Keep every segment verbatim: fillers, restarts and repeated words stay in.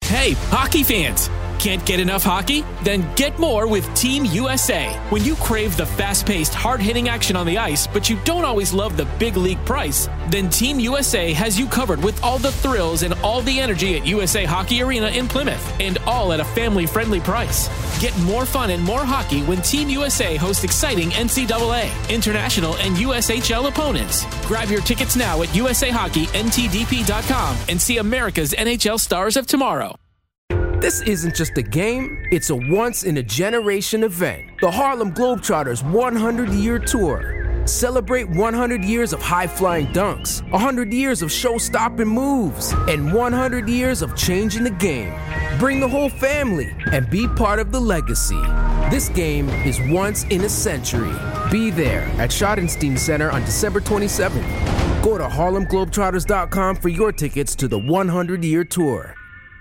Hey, hockey fans! Can't get enough hockey? Then get more with Team U S A. When you crave the fast-paced, hard-hitting action on the ice, but you don't always love the big league price, then Team U S A has you covered with all the thrills and all the energy at U S A Hockey Arena in Plymouth, and all at a family-friendly price. Get more fun and more hockey when Team U S A hosts exciting N C double A, international, and U S H L opponents. Grab your tickets now at U S A Hockey N T D P dot com and see America's N H L stars of tomorrow. This isn't just a game, it's a once-in-a-generation event. The Harlem Globetrotters one hundred year Tour. Celebrate one hundred years of high-flying dunks, one hundred years of show-stopping moves, and one hundred years of changing the game. Bring the whole family and be part of the legacy. This game is once in a century. Be there at Schottenstein Center on December twenty-seventh. Go to Harlem Globetrotters dot com for your tickets to the one hundred year Tour.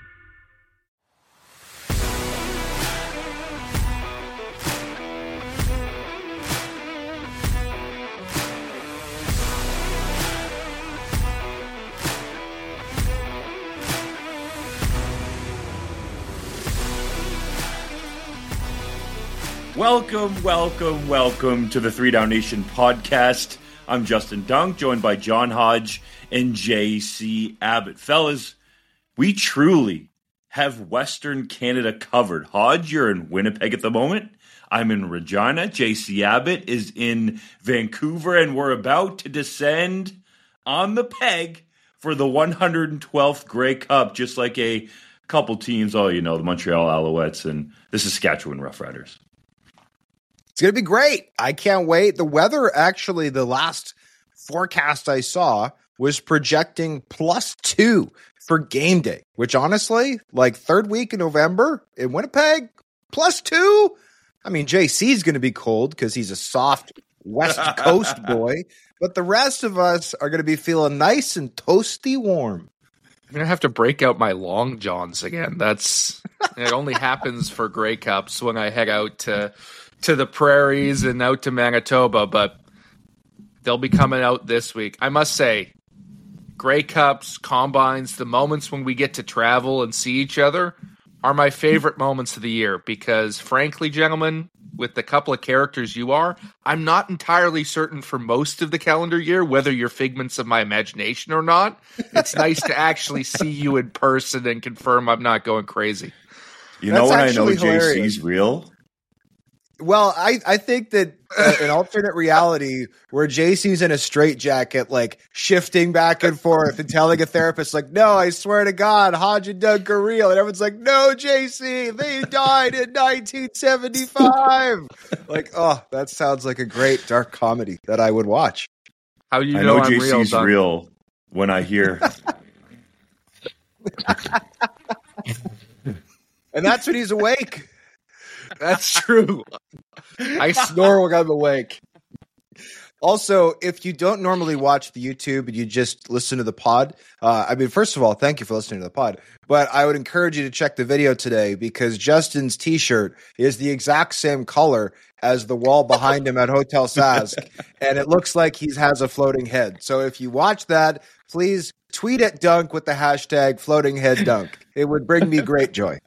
Welcome, welcome, welcome to the Three Down Nation podcast. I'm Justin Dunk, joined by John Hodge and J C Abbott. Fellas, we truly have Western Canada covered. Hodge, you're in Winnipeg at the moment. I'm in Regina. J C Abbott is in Vancouver, and we're about to descend on the peg for the one hundred twelfth Grey Cup, just like a couple teams, oh, you know, the Montreal Alouettes and the Saskatchewan Roughriders. It's going to be great. I can't wait. The weather, actually, the last forecast I saw was projecting plus two for game day, which honestly, like third week in November in Winnipeg, plus two. I mean, J C's going to be cold because he's a soft West Coast boy, but the rest of us are going to be feeling nice and toasty warm. I'm going to have to break out my long johns again. That's it only happens for Grey Cups when I head out to to the prairies and out to Manitoba, but they'll be coming out this week. I must say, Grey Cups, combines, the moments when we get to travel and see each other are my favorite moments of the year because, frankly, gentlemen, with the couple of characters you are, I'm not entirely certain for most of the calendar year whether you're figments of my imagination or not. It's nice to actually see you in person and confirm I'm not going crazy. You know when I know J C's real? Well, I, I think that uh, an alternate reality where J C's in a straitjacket, like shifting back and forth and telling a therapist, like, no, I swear to God, Hodge and Doug are real. And everyone's like, no, J C, they died in nineteen seventy-five. Like, oh, that sounds like a great dark comedy that I would watch. How do you I know, know I'm J C's real, real when I hear. And that's when he's awake. That's true. I snore when I'm awake. Also, if you don't normally watch the YouTube and you just listen to the pod, uh, I mean, first of all, thank you for listening to the pod. But I would encourage you to check the video today because Justin's T-shirt is the exact same color as the wall behind him at Hotel Sask, and it looks like he has a floating head. So if you watch that, please tweet at Dunk with the hashtag floating head dunk. It would bring me great joy.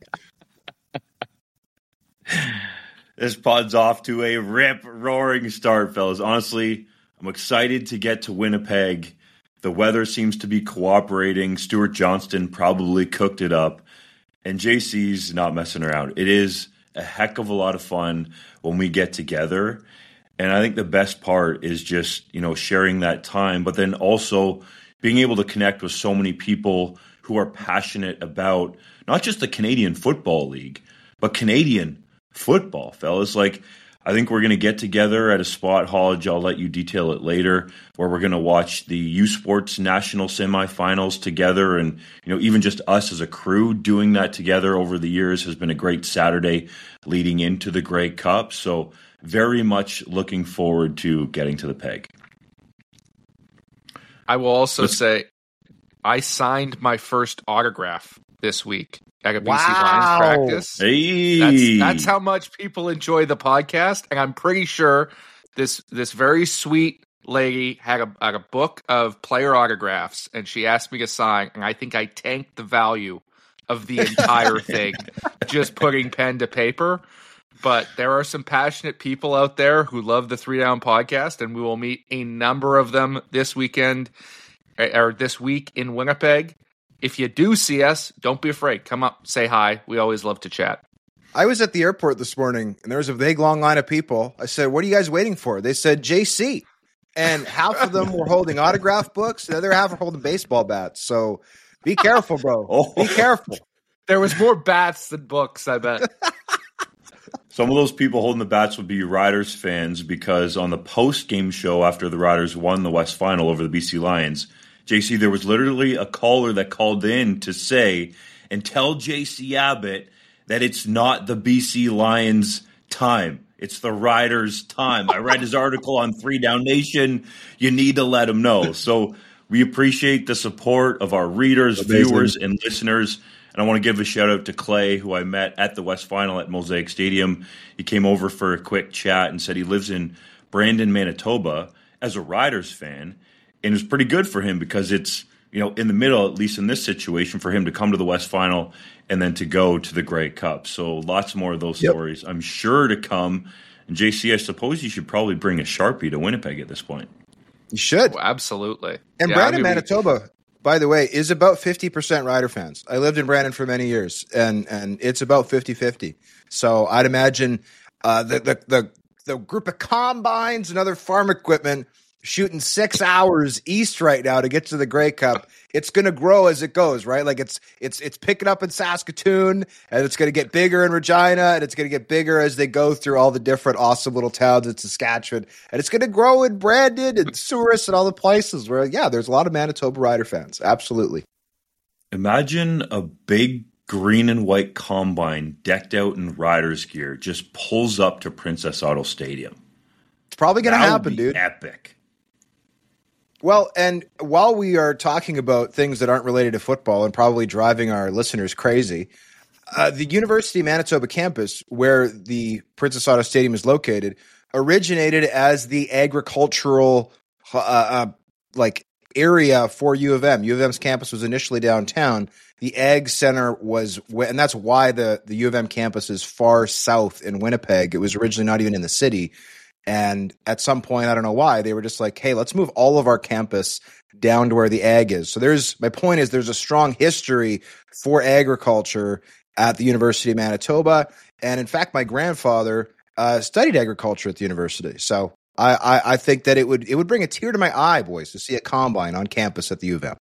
This pod's off to a rip-roaring start, fellas. Honestly, I'm excited to get to Winnipeg. The weather seems to be cooperating. Stuart Johnston probably cooked it up. And J C's not messing around. It is a heck of a lot of fun when we get together. And I think the best part is just, you know, sharing that time, but then also being able to connect with so many people who are passionate about not just the Canadian Football League, but Canadian football, fellas. Like, I think we're going to get together at a spot, Hodge, I'll let you detail it later, where we're going to watch the U Sports National semifinals together. And, you know, even just us as a crew doing that together over the years has been a great Saturday leading into the Grey Cup. So very much looking forward to getting to the peg. I will also Let's- say I signed my first autograph this week at a B C Wow. Lions practice. Hey. That's, that's how much people enjoy the podcast, and I'm pretty sure this this very sweet lady had a, had a book of player autographs, and she asked me to sign, and I think I tanked the value of the entire thing, just putting pen to paper. But there are some passionate people out there who love the Three Down Podcast, and we will meet a number of them this weekend or this week in Winnipeg. If you do see us, don't be afraid. Come up, say hi. We always love to chat. I was at the airport this morning, and there was a big, long line of people. I said, what are you guys waiting for? They said, J C. And half of them were holding autograph books. The other half were holding baseball bats. So be careful, bro. Oh. Be careful. There was more bats than books, I bet. Some of those people holding the bats would be Riders fans, because on the post-game show after the Riders won the West Final over the B C Lions, J C, there was literally a caller that called in to say, and tell J C Abbott that it's not the B C Lions' time. It's the Riders' time. I read his article on Three Down Nation. You need to let him know. So we appreciate the support of our readers, Amazing. viewers, and listeners. And I want to give a shout-out to Clay, who I met at the West Final at Mosaic Stadium. He came over for a quick chat and said he lives in Brandon, Manitoba, as a Riders fan. And it was pretty good for him because it's, you know, in the middle, at least in this situation, for him to come to the West Final and then to go to the Grey Cup. So lots more of those Yep. stories, I'm sure, to come. And J C, I suppose you should probably bring a Sharpie to Winnipeg at this point. You should. Oh, absolutely. And Yeah, Brandon, I mean, we- Manitoba, by the way, is about fifty percent Rider fans. I lived in Brandon for many years, and and it's about fifty-fifty. So I'd imagine uh, the, the the the group of combines and other farm equipment shooting six hours east right now to get to the Grey Cup. It's going to grow as it goes, right? Like it's it's it's picking up in Saskatoon, and it's going to get bigger in Regina, and it's going to get bigger as they go through all the different awesome little towns in Saskatchewan, and it's going to grow in Brandon and Souris and all the places where, yeah, there's a lot of Manitoba Rider fans. Absolutely. Imagine a big green and white combine decked out in Riders gear just pulls up to Princess Auto Stadium. It's probably going to That would happen, be dude. Epic. Well, and while we are talking about things that aren't related to football and probably driving our listeners crazy, uh, the University of Manitoba campus, where the Princess Auto Stadium is located, originated as the agricultural uh, uh, like area for U of M. U of M's campus was initially downtown. The Ag Center was, and that's why the, the U of M campus is far south in Winnipeg. It was originally not even in the city. And at some point, I don't know why, they were just like, hey, let's move all of our campus down to where the ag is. So there's, my point is there's a strong history for agriculture at the University of Manitoba. And in fact, my grandfather uh, studied agriculture at the university. So I, I, I think that it would, it would bring a tear to my eye, boys, to see a combine on campus at the U of M.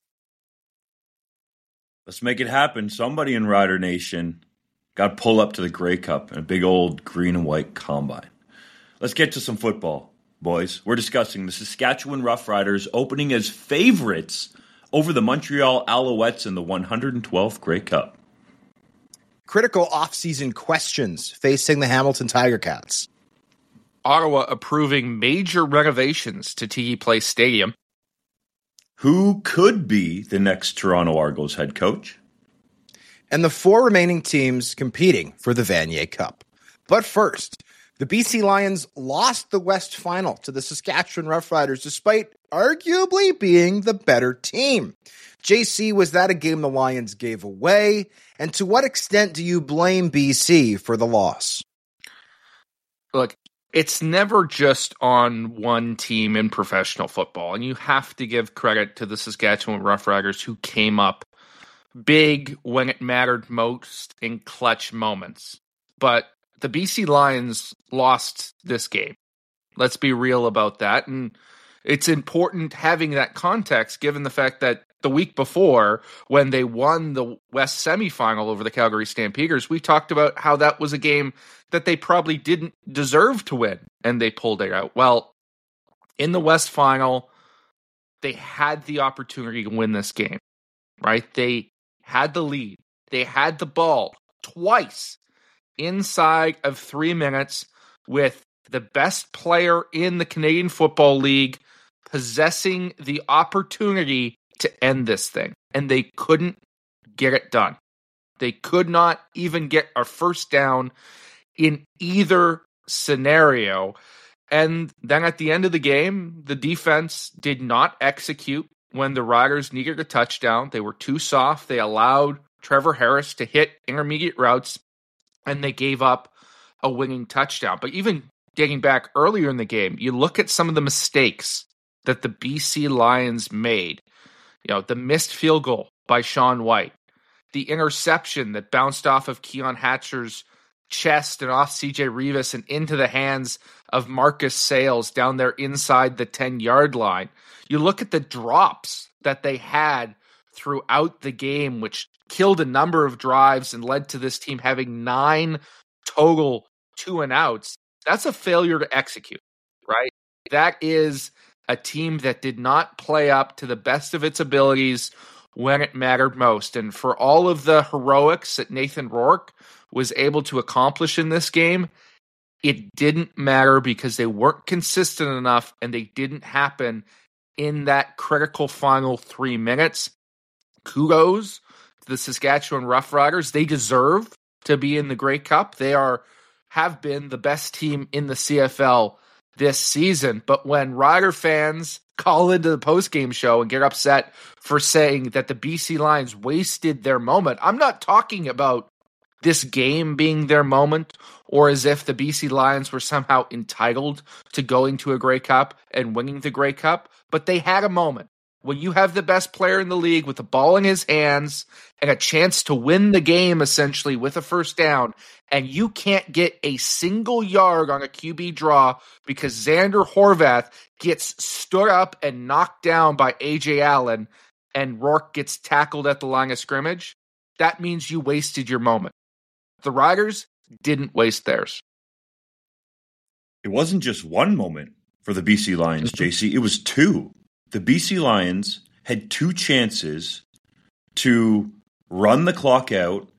Let's make it happen. Somebody in Rider Nation got to pull up to the Grey Cup in a big old green and white combine. Let's get to some football, boys. We're discussing the Saskatchewan Roughriders opening as favorites over the Montreal Alouettes in the one hundred twelfth Grey Cup. Critical offseason questions facing the Hamilton Tiger Cats. Ottawa approving major renovations to T E Place Stadium. Who could be the next Toronto Argos head coach? And the four remaining teams competing for the Vanier Cup. But first, the B C Lions lost the West Final to the Saskatchewan Roughriders despite arguably being the better team. J C, was that a game the Lions gave away? And to what extent do you blame B C for the loss? Look, it's never just on one team in professional football, and you have to give credit to the Saskatchewan Roughriders who came up big when it mattered most in clutch moments. But the B C Lions lost this game. Let's be real about that. And it's important having that context given the fact that the week before, when they won the West semifinal over the Calgary Stampeders, we talked about how that was a game that they probably didn't deserve to win, and they pulled it out. Well, in the West final, they had the opportunity to win this game, right? They had the lead. They had the ball twice inside of three minutes with the best player in the Canadian Football League possessing the opportunity to end this thing. And they couldn't get it done. They could not even get a first down in either scenario. And then at the end of the game, the defense did not execute when the Riders needed a touchdown. They were too soft. They allowed Trevor Harris to hit intermediate routes, and they gave up a winning touchdown. But even getting back earlier in the game, you look at some of the mistakes that the B C Lions made. You know, the missed field goal by Sean White, the interception that bounced off of Keon Hatcher's chest and off C J Revis and into the hands of Marcus Sayles down there inside the ten-yard line. You look at the drops that they had throughout the game, which killed a number of drives and led to this team having nine total two and outs. That's a failure to execute, right? That is a team that did not play up to the best of its abilities when it mattered most. And for all of the heroics that Nathan Rourke was able to accomplish in this game, it didn't matter because they weren't consistent enough and they didn't happen in that critical final three minutes. Kudos to the Saskatchewan Roughriders. They deserve to be in the Grey Cup. They are have been the best team in the C F L this season. But when Rider fans call into the postgame show and get upset for saying that the B C Lions wasted their moment, I'm not talking about this game being their moment or as if the B C Lions were somehow entitled to going to a Grey Cup and winning the Grey Cup, but they had a moment. When you have the best player in the league with the ball in his hands and a chance to win the game essentially with a first down, and you can't get a single yard on a Q B draw because Xander Horvath gets stood up and knocked down by A J Allen and Rourke gets tackled at the line of scrimmage, that means you wasted your moment. The Riders didn't waste theirs. It wasn't just one moment for the B C Lions, J C. It was two. The B C Lions had two chances to run the clock out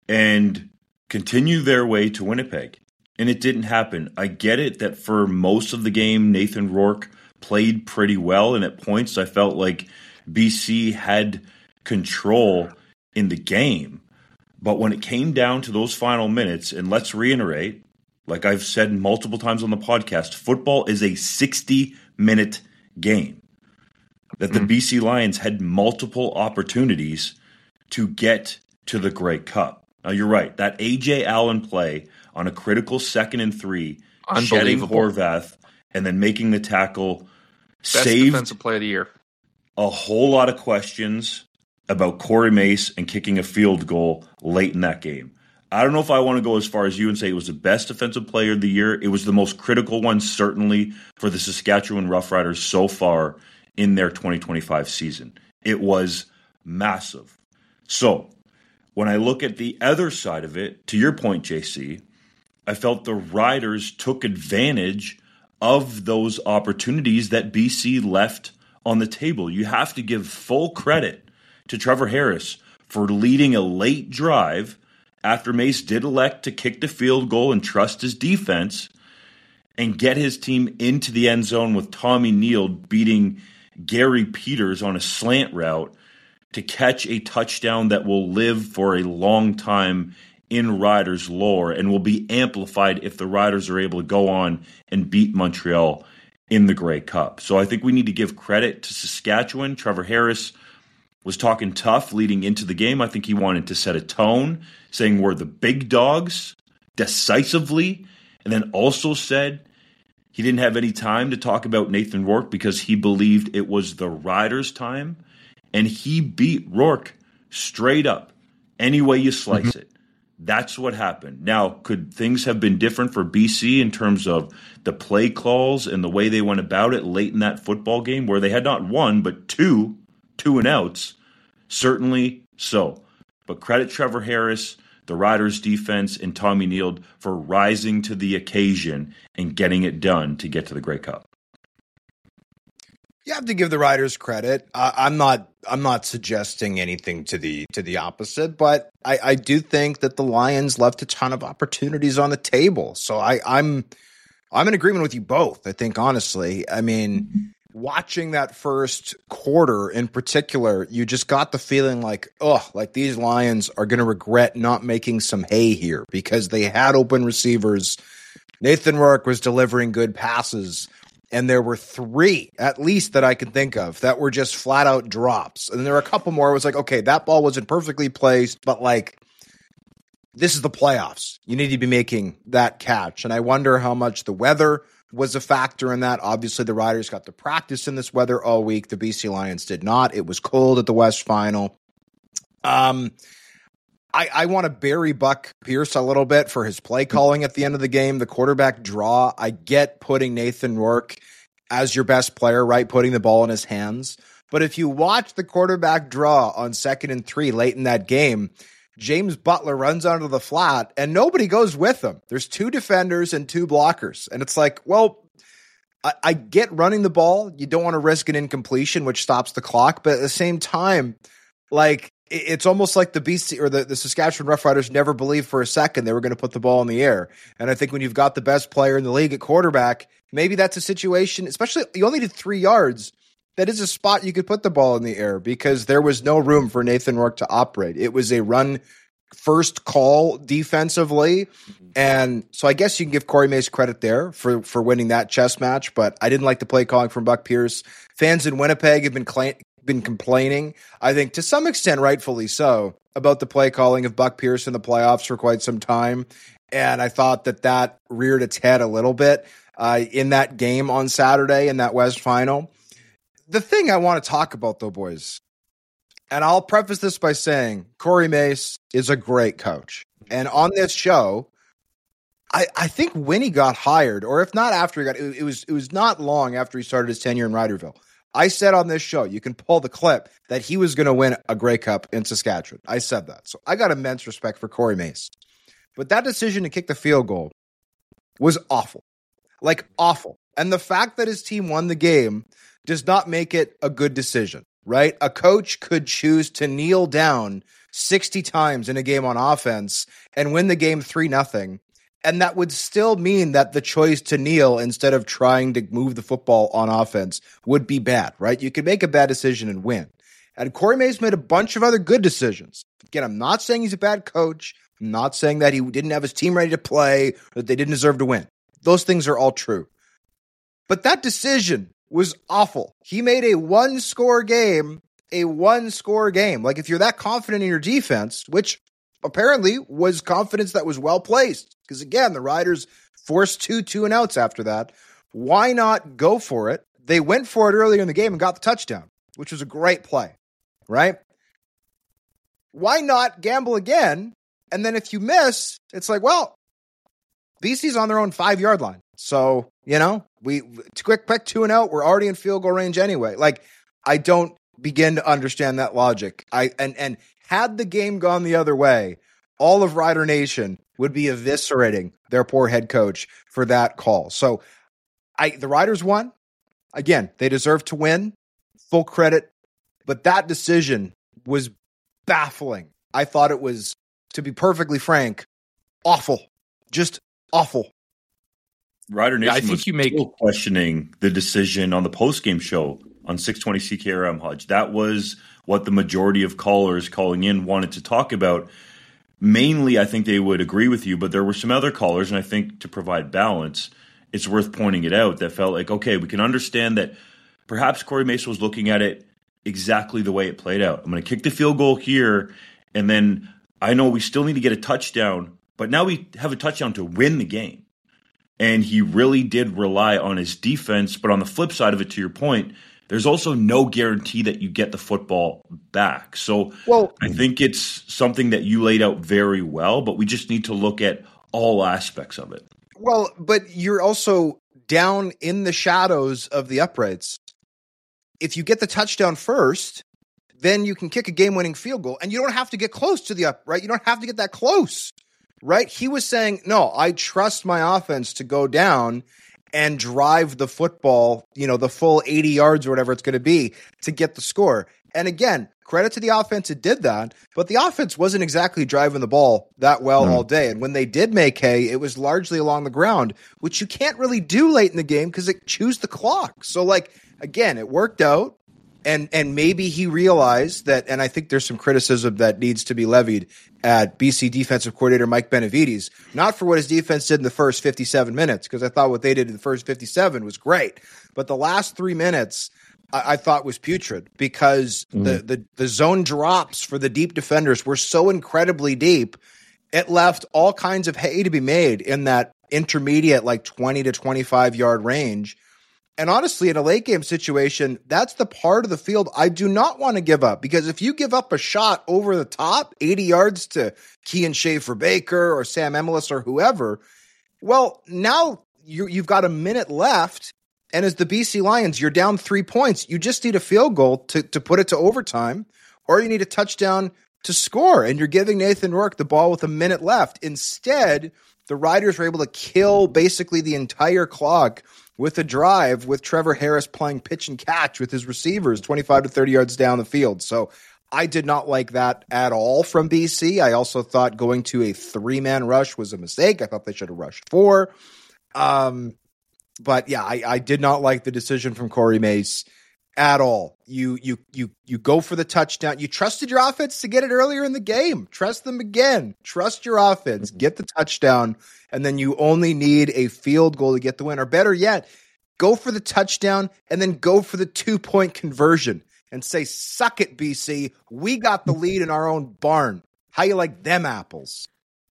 and continue their way to Winnipeg, and it didn't happen. I get it that for most of the game, Nathan Rourke played pretty well, and at points I felt like B C had control in the game. But when it came down to those final minutes, and let's reiterate, like I've said multiple times on the podcast, football is a sixty-minute game. That the mm-hmm. B C Lions had multiple opportunities to get to the Grey Cup. Now, you're right. That A J Allen play on a critical second and three, shedding Horvath, and then making the tackle, Best saved defensive play of the year. A whole lot of questions about Corey Mace and kicking a field goal late in that game. I don't know if I want to go as far as you and say it was the best defensive player of the year. It was the most critical one, certainly, for the Saskatchewan Roughriders so far in their twenty twenty-five season. It was massive. So, when I look at the other side of it, to your point, J C, I felt the Riders took advantage of those opportunities that B C left on the table. You have to give full credit to Trevor Harris for leading a late drive after Mace did elect to kick the field goal and trust his defense and get his team into the end zone with Tommy Neal beating Gary Peters on a slant route to catch a touchdown that will live for a long time in Riders lore and will be amplified if the Riders are able to go on and beat Montreal in the Grey Cup. So I think we need to give credit to Saskatchewan. Trevor Harris was talking tough leading into the game. I think he wanted to set a tone, saying we're the big dogs decisively, and then also said he didn't have any time to talk about Nathan Rourke because he believed it was the Riders' time, and he beat Rourke straight up any way you slice mm-hmm. it. That's what happened. Now, could things have been different for B C in terms of the play calls and the way they went about it late in that football game where they had not one but two, two and outs? Certainly so. But credit Trevor Harris, the Riders defense, and Tommy Neal for rising to the occasion and getting it done to get to the Grey Cup. You have to give the Riders credit. Uh, I'm not. I'm not suggesting anything to the to the opposite, but I, I do think that the Lions left a ton of opportunities on the table. So I, I'm I'm in agreement with you both. I think honestly, I mean, watching that first quarter in particular, you just got the feeling like, oh, like these Lions are going to regret not making some hay here because they had open receivers. Nathan Rourke was delivering good passes. And there were three, at least, that I can think of that were just flat out drops. And there were a couple more. It was like, okay, that ball wasn't perfectly placed, but like, this is the playoffs. You need to be making that catch. And I wonder how much the weather was a factor in that. Obviously, the Riders got to practice in this weather all week. The B C Lions did not. It was cold at the West Final. Um, I, I want to bury Buck Pierce a little bit for his play calling at the end of the game, the quarterback draw. I get putting Nathan Rourke as your best player, right? Putting the ball in his hands. But if you watch the quarterback draw on second and three late in that game, James Butler runs onto the flat and nobody goes with him. There's two defenders and two blockers. And it's like, well, I, I get running the ball. You don't want to risk an incompletion, which stops the clock. But at the same time, like, it's almost like the B C or the, the Saskatchewan Roughriders never believed for a second they were going to put the ball in the air. And I think when you've got the best player in the league at quarterback, maybe that's a situation, especially you only did three yards. That is a spot you could put the ball in the air because there was no room for Nathan Rourke to operate. It was a run first call defensively. And so I guess you can give Corey Mace credit there for, for winning that chess match, but I didn't like the play calling from Buck Pierce. Fans in Winnipeg have been cl- been complaining, I think to some extent rightfully so, about the play calling of Buck Pierce in the playoffs for quite some time. And I thought that that reared its head a little bit uh, in that game on Saturday in that West Final. The thing I want to talk about, though, boys, and I'll preface this by saying Corey Mace is a great coach. And on this show, I, I think when he got hired, or if not after he got, it, it was it was not long after he started his tenure in Riderville. I said on this show, you can pull the clip, that he was going to win a Grey Cup in Saskatchewan. I said that. So I got immense respect for Corey Mace. But that decision to kick the field goal was awful. Like, awful. And the fact that his team won the game does not make it a good decision, right? A coach could choose to kneel down sixty times in a game on offense and win the game three nothing. And that would still mean that the choice to kneel instead of trying to move the football on offense would be bad, right? You could make a bad decision and win. And Corey Mace made a bunch of other good decisions. Again, I'm not saying he's a bad coach. I'm not saying that he didn't have his team ready to play, or that they didn't deserve to win. Those things are all true. But that decision was awful. He made a one-score game a one-score game. Like, if you're that confident in your defense, which apparently was confidence that was well-placed, because, again, the Riders forced two two and outs after that. Why not go for it? They went for it earlier in the game and got the touchdown, which was a great play, right? Why not gamble again? And then if you miss, it's like, well, B C's on their own five-yard line. So, you know, we quick, quick two and out. We're already in field goal range anyway. Like, I don't begin to understand that logic. I and and had the game gone the other way, all of Rider Nation would be eviscerating their poor head coach for that call. So, I the Riders won. Again, they deserve to win. Full credit. But that decision was baffling. I thought it was, to be perfectly frank, awful. Just awful. Rider Nation yeah, I think was you make still questioning the decision on the postgame show on six twenty C K R M, Hodge. That was what the majority of callers calling in wanted to talk about. Mainly, I think they would agree with you, but there were some other callers, and I think to provide balance, it's worth pointing it out, that felt like, okay, we can understand that perhaps Corey Mace was looking at it exactly the way it played out. I'm going to kick the field goal here, and then I know we still need to get a touchdown, but now we have a touchdown to win the game. And he really did rely on his defense. But on the flip side of it, to your point, there's also no guarantee that you get the football back. So well, I think it's something that you laid out very well, but we just need to look at all aspects of it. Well, but you're also down in the shadows of the uprights. If you get the touchdown first, then you can kick a game-winning field goal, and you don't have to get close to the upright. You don't have to get that close. Right? He was saying, no, I trust my offense to go down and drive the football, you know, the full eighty yards or whatever it's going to be to get the score. And again, credit to the offense, it did that, but the offense wasn't exactly driving the ball that well mm. all day. And when they did make hay, it was largely along the ground, which you can't really do late in the game because it chews the clock. So, like, again, it worked out. And and maybe he realized that, and I think there's some criticism that needs to be levied at B C defensive coordinator Mike Benavides, not for what his defense did in the first fifty-seven minutes, because I thought what they did in the first fifty-seven was great. But the last three minutes I, I thought was putrid, because mm. the, the, the zone drops for the deep defenders were so incredibly deep, it left all kinds of hay to be made in that intermediate, like twenty to twenty-five yard range. And honestly, in a late game situation, that's the part of the field I do not want to give up, because if you give up a shot over the top, eighty yards to Kean Schaefer-Baker or Sam Emilus or whoever, well, now you, you've got a minute left. And as the B C Lions, you're down three points. You just need a field goal to, to put it to overtime, or you need a touchdown to score. And you're giving Nathan Rourke the ball with a minute left. Instead, the Riders were able to kill basically the entire clock with a drive with Trevor Harris playing pitch and catch with his receivers twenty-five to thirty yards down the field. So I did not like that at all from B C. I also thought going to a three-man rush was a mistake. I thought they should have rushed four. Um, but yeah, I, I did not like the decision from Corey Mace at all. You you you you go for the touchdown. You trusted your offense to get it earlier in the game. Trust them again. Trust your offense. Get the touchdown, and then you only need a field goal to get the win. Or better yet, go for the touchdown and then go for the two-point conversion and say, suck it, B C. We got the lead in our own barn. How you like them apples?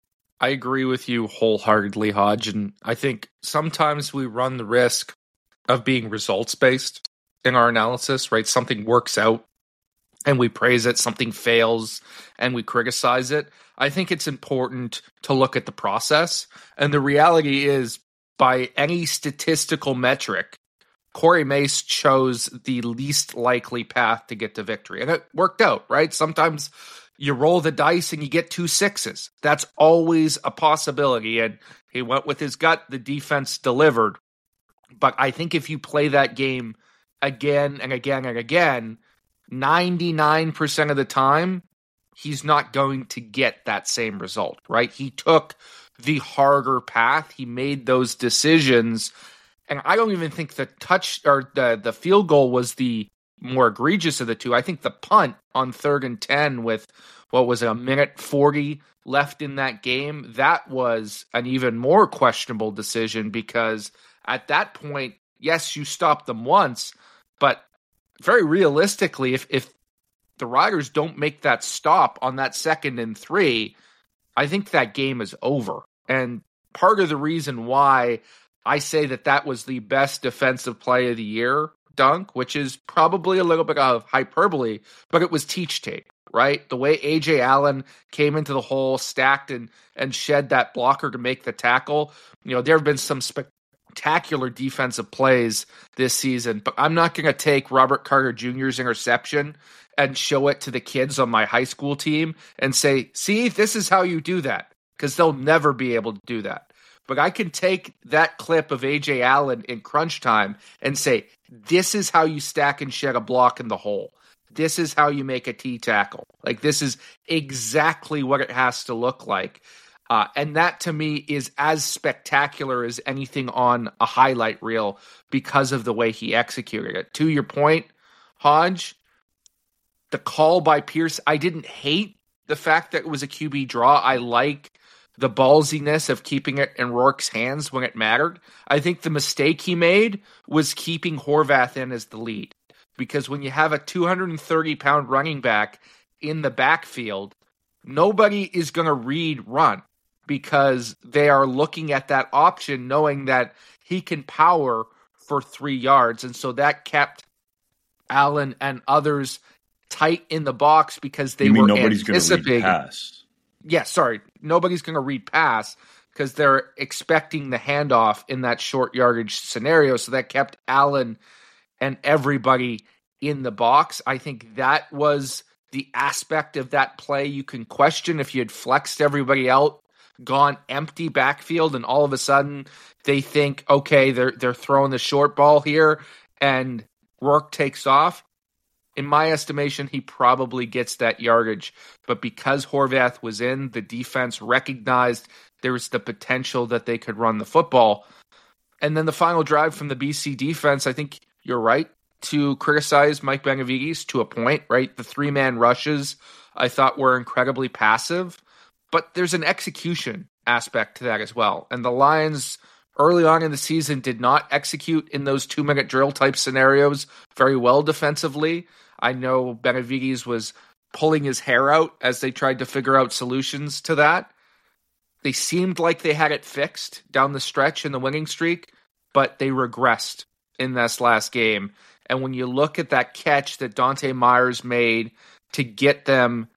I agree with you wholeheartedly, Hodge, and I think sometimes we run the risk of being results-based in our analysis, right? Something works out and we praise it, something fails and we criticize it. I think it's important to look at the process. And the reality is, by any statistical metric, Corey Mace chose the least likely path to get to victory. And it worked out, right? Sometimes you roll the dice and you get two sixes. That's always a possibility. And he went with his gut. The defense delivered. But I think if you play that game again and again and again, ninety-nine percent of the time, he's not going to get that same result, right? He took the harder path. He made those decisions. And I don't even think the touch or the, the field goal was the more egregious of the two. I think the punt on third and ten with, what was it, a minute forty left in that game, that was an even more questionable decision, because at that point, yes, you stopped them once, but very realistically, if, if the Riders don't make that stop on that second and three, I think that game is over. And part of the reason why I say that that was the best defensive play of the year, Dunk, which is probably a little bit of hyperbole, but it was teach tape, right? The way A J Allen came into the hole, stacked and and shed that blocker to make the tackle. You know, there have been some spectacular defensive plays this season, but I'm not going to take Robert Carter Junior's interception and show it to the kids on my high school team and say, see, this is how you do that, because they'll never be able to do that. But I can take that clip of A J Allen in crunch time and say, this is how you stack and shed a block in the hole. This is how you make a T tackle. Like, this is exactly what it has to look like. Uh, and that, to me, is as spectacular as anything on a highlight reel because of the way he executed it. To your point, Hodge, the call by Pierce, I didn't hate the fact that it was a Q B draw. I like the ballsiness of keeping it in Rourke's hands when it mattered. I think the mistake he made was keeping Horvath in as the lead. Because when you have a two hundred thirty pound running back in the backfield, nobody is going to read run, because they are looking at that option knowing that he can power for three yards. And so that kept Allen and others tight in the box because they you mean were nobody's going to anticipating. read pass? Yeah, sorry. Nobody's going to read pass because they're expecting the handoff in that short yardage scenario. So that kept Allen and everybody in the box. I think that was the aspect of that play you can question. If you had flexed everybody out, gone empty backfield, and all of a sudden they think, okay, they're they're throwing the short ball here, and Rourke takes off. In my estimation, he probably gets that yardage. But because Horvath was in, the defense recognized there was the potential that they could run the football. And then the final drive from the B C defense, I think you're right. to criticize Mike Benavides to a point, right? The three-man rushes I thought were incredibly passive, but there's an execution aspect to that as well. And the Lions early on in the season did not execute in those two-minute drill type scenarios very well defensively. I know Benavides was pulling his hair out as they tried to figure out solutions to that. They seemed like they had it fixed down the stretch in the winning streak, but they regressed in this last game. And when you look at that catch that Dante Myers made to get them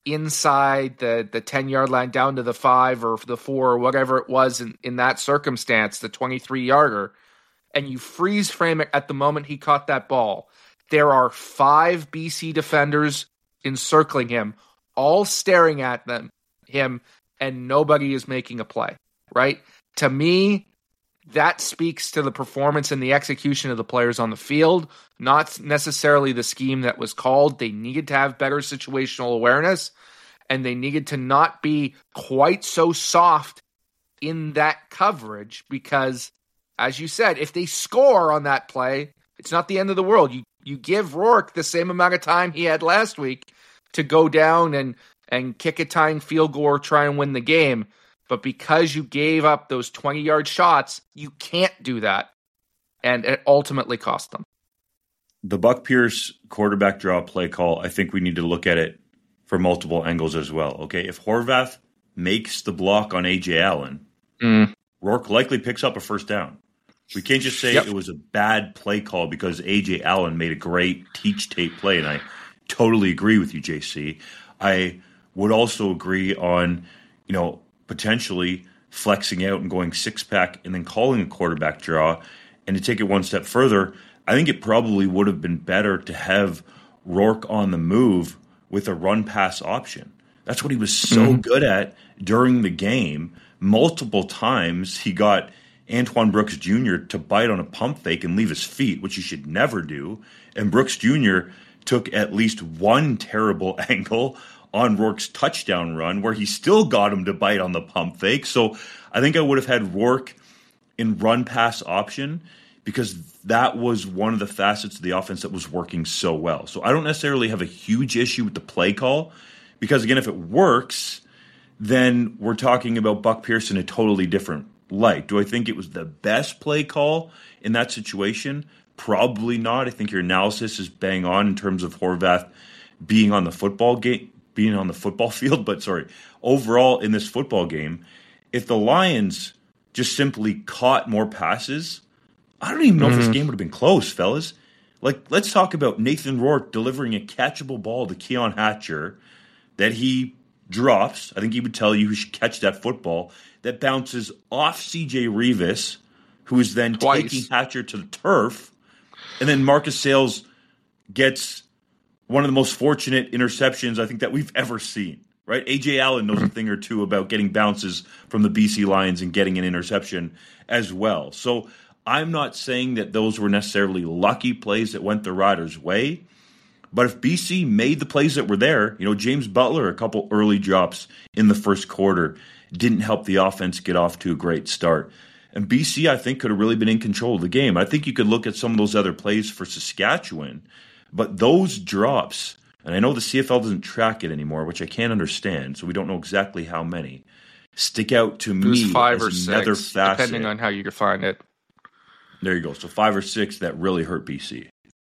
inside the, the ten-yard line down to the five or the four or whatever it was in, in that circumstance, the twenty-three-yarder, and you freeze frame it at the moment he caught that ball, there are five B C defenders encircling him, all staring at them, him, and nobody is making a play, right? To me, that speaks to the performance and the execution of the players on the field, not necessarily the scheme that was called. They needed to have better situational awareness, and they needed to not be quite so soft in that coverage because, as you said, if they score on that play, it's not the end of the world. You you give Rourke the same amount of time he had last week to go down and, and kick a tying field goal or try and win the game. But because you gave up those twenty-yard shots, you can't do that. And it ultimately cost them. The Buck Pierce quarterback draw play call, I think we need to look at it for multiple angles as well. Okay, if Horvath makes the block on A J Allen, mm. Rourke likely picks up a first down. We can't just say yep. it was a bad play call because A J Allen made a great teach tape play, and I totally agree with you, J C. I would also agree on, you know, potentially flexing out and going six-pack and then calling a quarterback draw. And to take it one step further, I think it probably would have been better to have Rourke on the move with a run-pass option. That's what he was so mm-hmm. good at during the game. Multiple times he got Antoine Brooks Junior to bite on a pump fake and leave his feet, which you should never do. And Brooks Junior took at least one terrible angle on Rourke's touchdown run where he still got him to bite on the pump fake. So I think I would have had Rourke in run-pass option because that was one of the facets of the offense that was working so well. So I don't necessarily have a huge issue with the play call because, again, if it works, then we're talking about Buck Pierce in a totally different light. Do I think it was the best play call in that situation? Probably not. I think your analysis is bang on in terms of Horvath being on the football game, being on the football field. But sorry, overall in this football game, if the Lions just simply caught more passes, I don't even know mm-hmm. if this game would have been close, fellas. Like, let's talk about Nathan Rourke delivering a catchable ball to Keon Hatcher that he drops. I think he would tell you who should catch that football. That bounces off C J Revis, who is then Twice. taking Hatcher to the turf. And then Marcus Sayles gets one of the most fortunate interceptions I think that we've ever seen, right? A J Allen knows a thing or two about getting bounces from the B C Lions and getting an interception as well. So I'm not saying that those were necessarily lucky plays that went the Riders' way. But if B C made the plays that were there, you know, James Butler, a couple early drops in the first quarter, didn't help the offense get off to a great start. And B C, I think, could have really been in control of the game. I think you could look at some of those other plays for Saskatchewan, but those drops, and I know the C F L doesn't track it anymore, which I can't understand, so we don't know exactly how many, stick out to it was me five as or another six, facet. Depending on how you define it. There you go. So five or six that really hurt B C.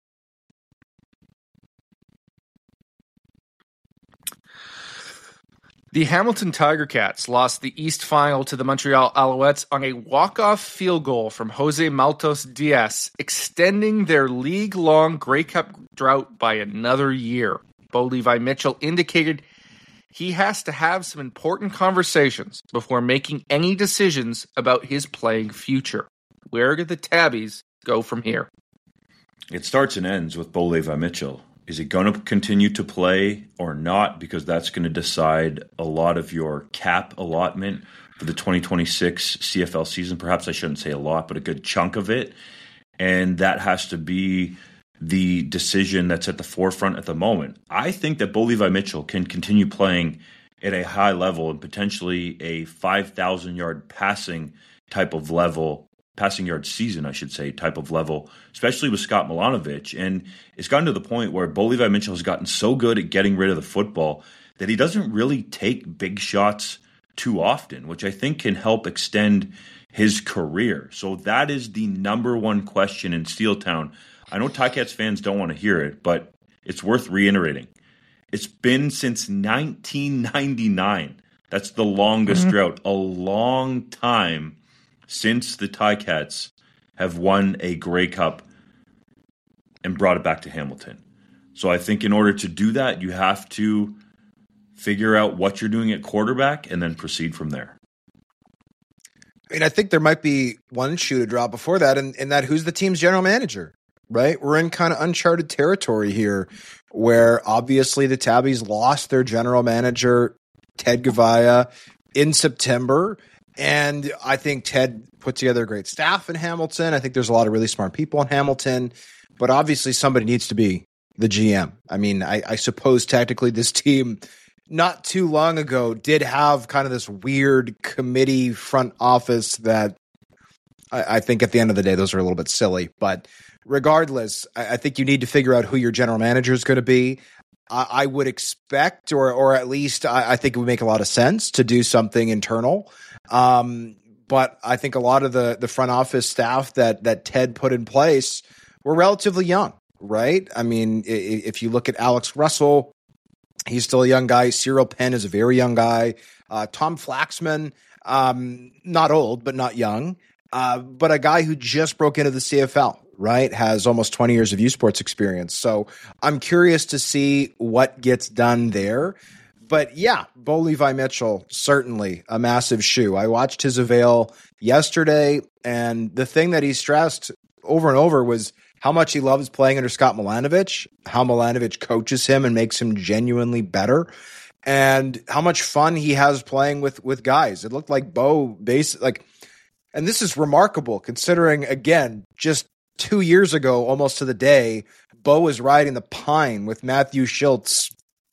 The Hamilton Tiger Cats lost the East Final to the Montreal Alouettes on a walk-off field goal from Jose Maltos Diaz, extending their league-long Grey Cup drought by another year. Bo Levi Mitchell indicated he has to have some important conversations before making any decisions about his playing future. Where do the Tabbies go from here? It starts and ends with Bo Levi Mitchell. Is he going to continue to play or not? Because that's going to decide a lot of your cap allotment for the twenty twenty-six C F L season. Perhaps I shouldn't say a lot, but a good chunk of it. And that has to be the decision that's at the forefront at the moment. I think that Bo Levi Mitchell can continue playing at a high level and potentially a five thousand yard passing type of level passing yard season, I should say, type of level, especially with Scott Milanovic. And it's gotten to the point where Bo Levi Mitchell has gotten so good at getting rid of the football that he doesn't really take big shots too often, which I think can help extend his career. So that is the number one question in Steeltown. I know Ticats fans don't want to hear it, but it's worth reiterating. It's been since nineteen ninety-nine. That's the longest mm-hmm. drought. A long time since the Ticats have won a Grey Cup and brought it back to Hamilton. So I think in order to do that, you have to figure out what you're doing at quarterback and then proceed from there. I mean, I think there might be one shoe to drop before that, and, and that who's the team's general manager, right? We're in kind of uncharted territory here where obviously the Tabbies lost their general manager, Ted Gavaya, in September. And I think Ted put together a great staff in Hamilton. I think there's a lot of really smart people in Hamilton, but obviously somebody needs to be the G M. I mean, I, I suppose technically this team not too long ago did have kind of this weird committee front office that I, I think at the end of the day, those are a little bit silly. But regardless, I, I think you need to figure out who your general manager is going to be. I, I would expect, or or at least I, I think it would make a lot of sense to do something internal. Um, but I think a lot of the, the front office staff that, that Ted put in place were relatively young, right? I mean, if you look at Alex Russell, he's still a young guy. Cyril Penn is a very young guy. Uh, Tom Flaxman, um, not old, but not young, uh, but a guy who just broke into the C F L, right? Has almost twenty years of U Sports experience. So I'm curious to see what gets done there. But yeah, Bo Levi Mitchell, certainly a massive shoe. I watched his avail yesterday, and the thing that he stressed over and over was how much he loves playing under Scott Milanovic, how Milanovic coaches him and makes him genuinely better, and how much fun he has playing with, with guys. It looked like Bo basically, like, and this is remarkable considering, again, just two years ago, almost to the day, Bo was riding the pine with Matthew Schultz,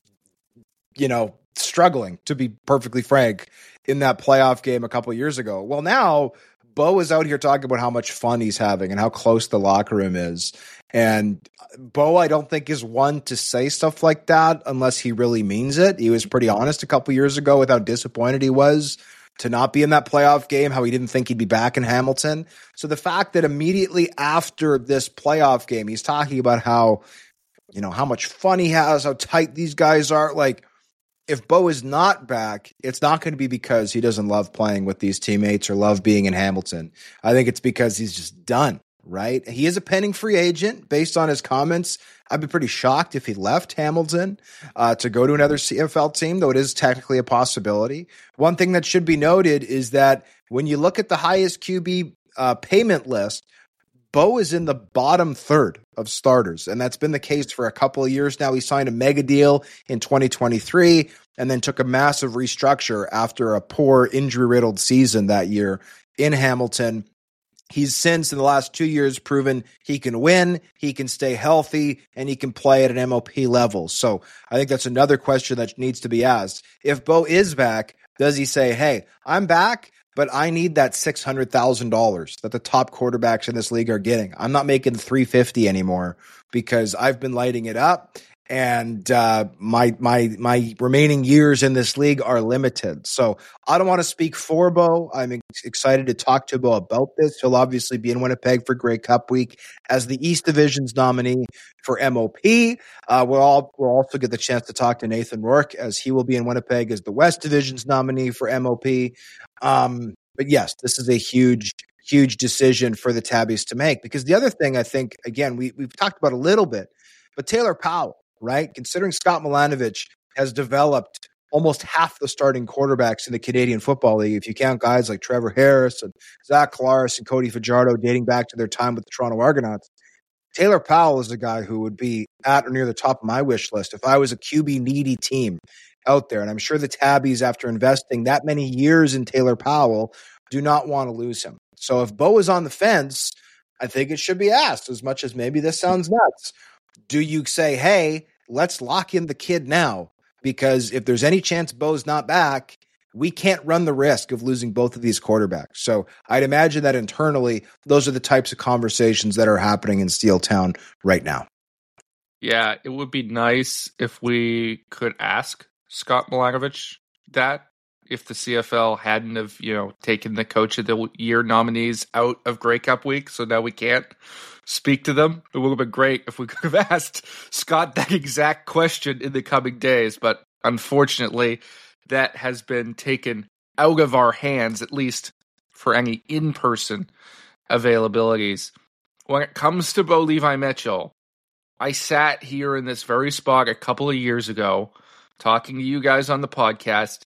you know, struggling, to be perfectly frank, in that playoff game a couple of years ago. Well, now Bo is out here talking about how much fun he's having and how close the locker room is. And Bo, I don't think, is one to say stuff like that unless he really means it. He was pretty honest a couple of years ago with how disappointed he was to not be in that playoff game, how he didn't think he'd be back in Hamilton. So the fact that immediately after this playoff game, he's talking about how, you know, how much fun he has, how tight these guys are, like, if Bo is not back, it's not going to be because he doesn't love playing with these teammates or love being in Hamilton. I think it's because he's just done, right? He is a pending free agent based on his comments. I'd be pretty shocked if he left Hamilton uh, to go to another C F L team, though it is technically a possibility. One thing that should be noted is that when you look at the highest Q B uh, payment list, Bo is in the bottom third of starters, and that's been the case for a couple of years now. He signed a mega deal in twenty twenty-three and then took a massive restructure after a poor injury-riddled season that year in Hamilton. He's since, in the last two years, proven he can win, he can stay healthy, and he can play at an M O P level. So I think that's another question that needs to be asked. If Bo is back, does he say, hey, I'm back, but I need that six hundred thousand dollars that the top quarterbacks in this league are getting. I'm not making three hundred fifty dollars anymore because I've been lighting it up, and uh, my my my remaining years in this league are limited. So I don't want to speak for Bo. I'm ex- excited to talk to Bo about this. He'll obviously be in Winnipeg for Grey Cup Week as the East Division's nominee for M O P. Uh, we'll, all, we'll also get the chance to talk to Nathan Rourke as he will be in Winnipeg as the West Division's nominee for M O P. Um, but yes, this is a huge, huge decision for the Tabbies to make, because the other thing I think, again, we, we've talked about a little bit, but Taylor Powell, right? Considering Scott Milanovic has developed almost half the starting quarterbacks in the Canadian Football League, if you count guys like Trevor Harris and Zach Collaros and Cody Fajardo dating back to their time with the Toronto Argonauts, Taylor Powell is a guy who would be at or near the top of my wish list if I was a Q B needy team out there. And I'm sure the Tabbies, after investing that many years in Taylor Powell, do not want to lose him. So if Bo is on the fence, I think it should be asked, as much as maybe this sounds nuts. Do you say, hey, let's lock in the kid now? Because if there's any chance Bo's not back, we can't run the risk of losing both of these quarterbacks. So I'd imagine that internally, those are the types of conversations that are happening in Steel Town right now. Yeah, it would be nice if we could ask Scott Milanovich that, if the C F L hadn't have, you know, taken the Coach of the Year nominees out of Grey Cup week, so now we can't speak to them. It would have been great if we could have asked Scott that exact question in the coming days, but unfortunately, that has been taken out of our hands, at least for any in-person availabilities. When it comes to Bo Levi Mitchell, I sat here in this very spot a couple of years ago, talking to you guys on the podcast,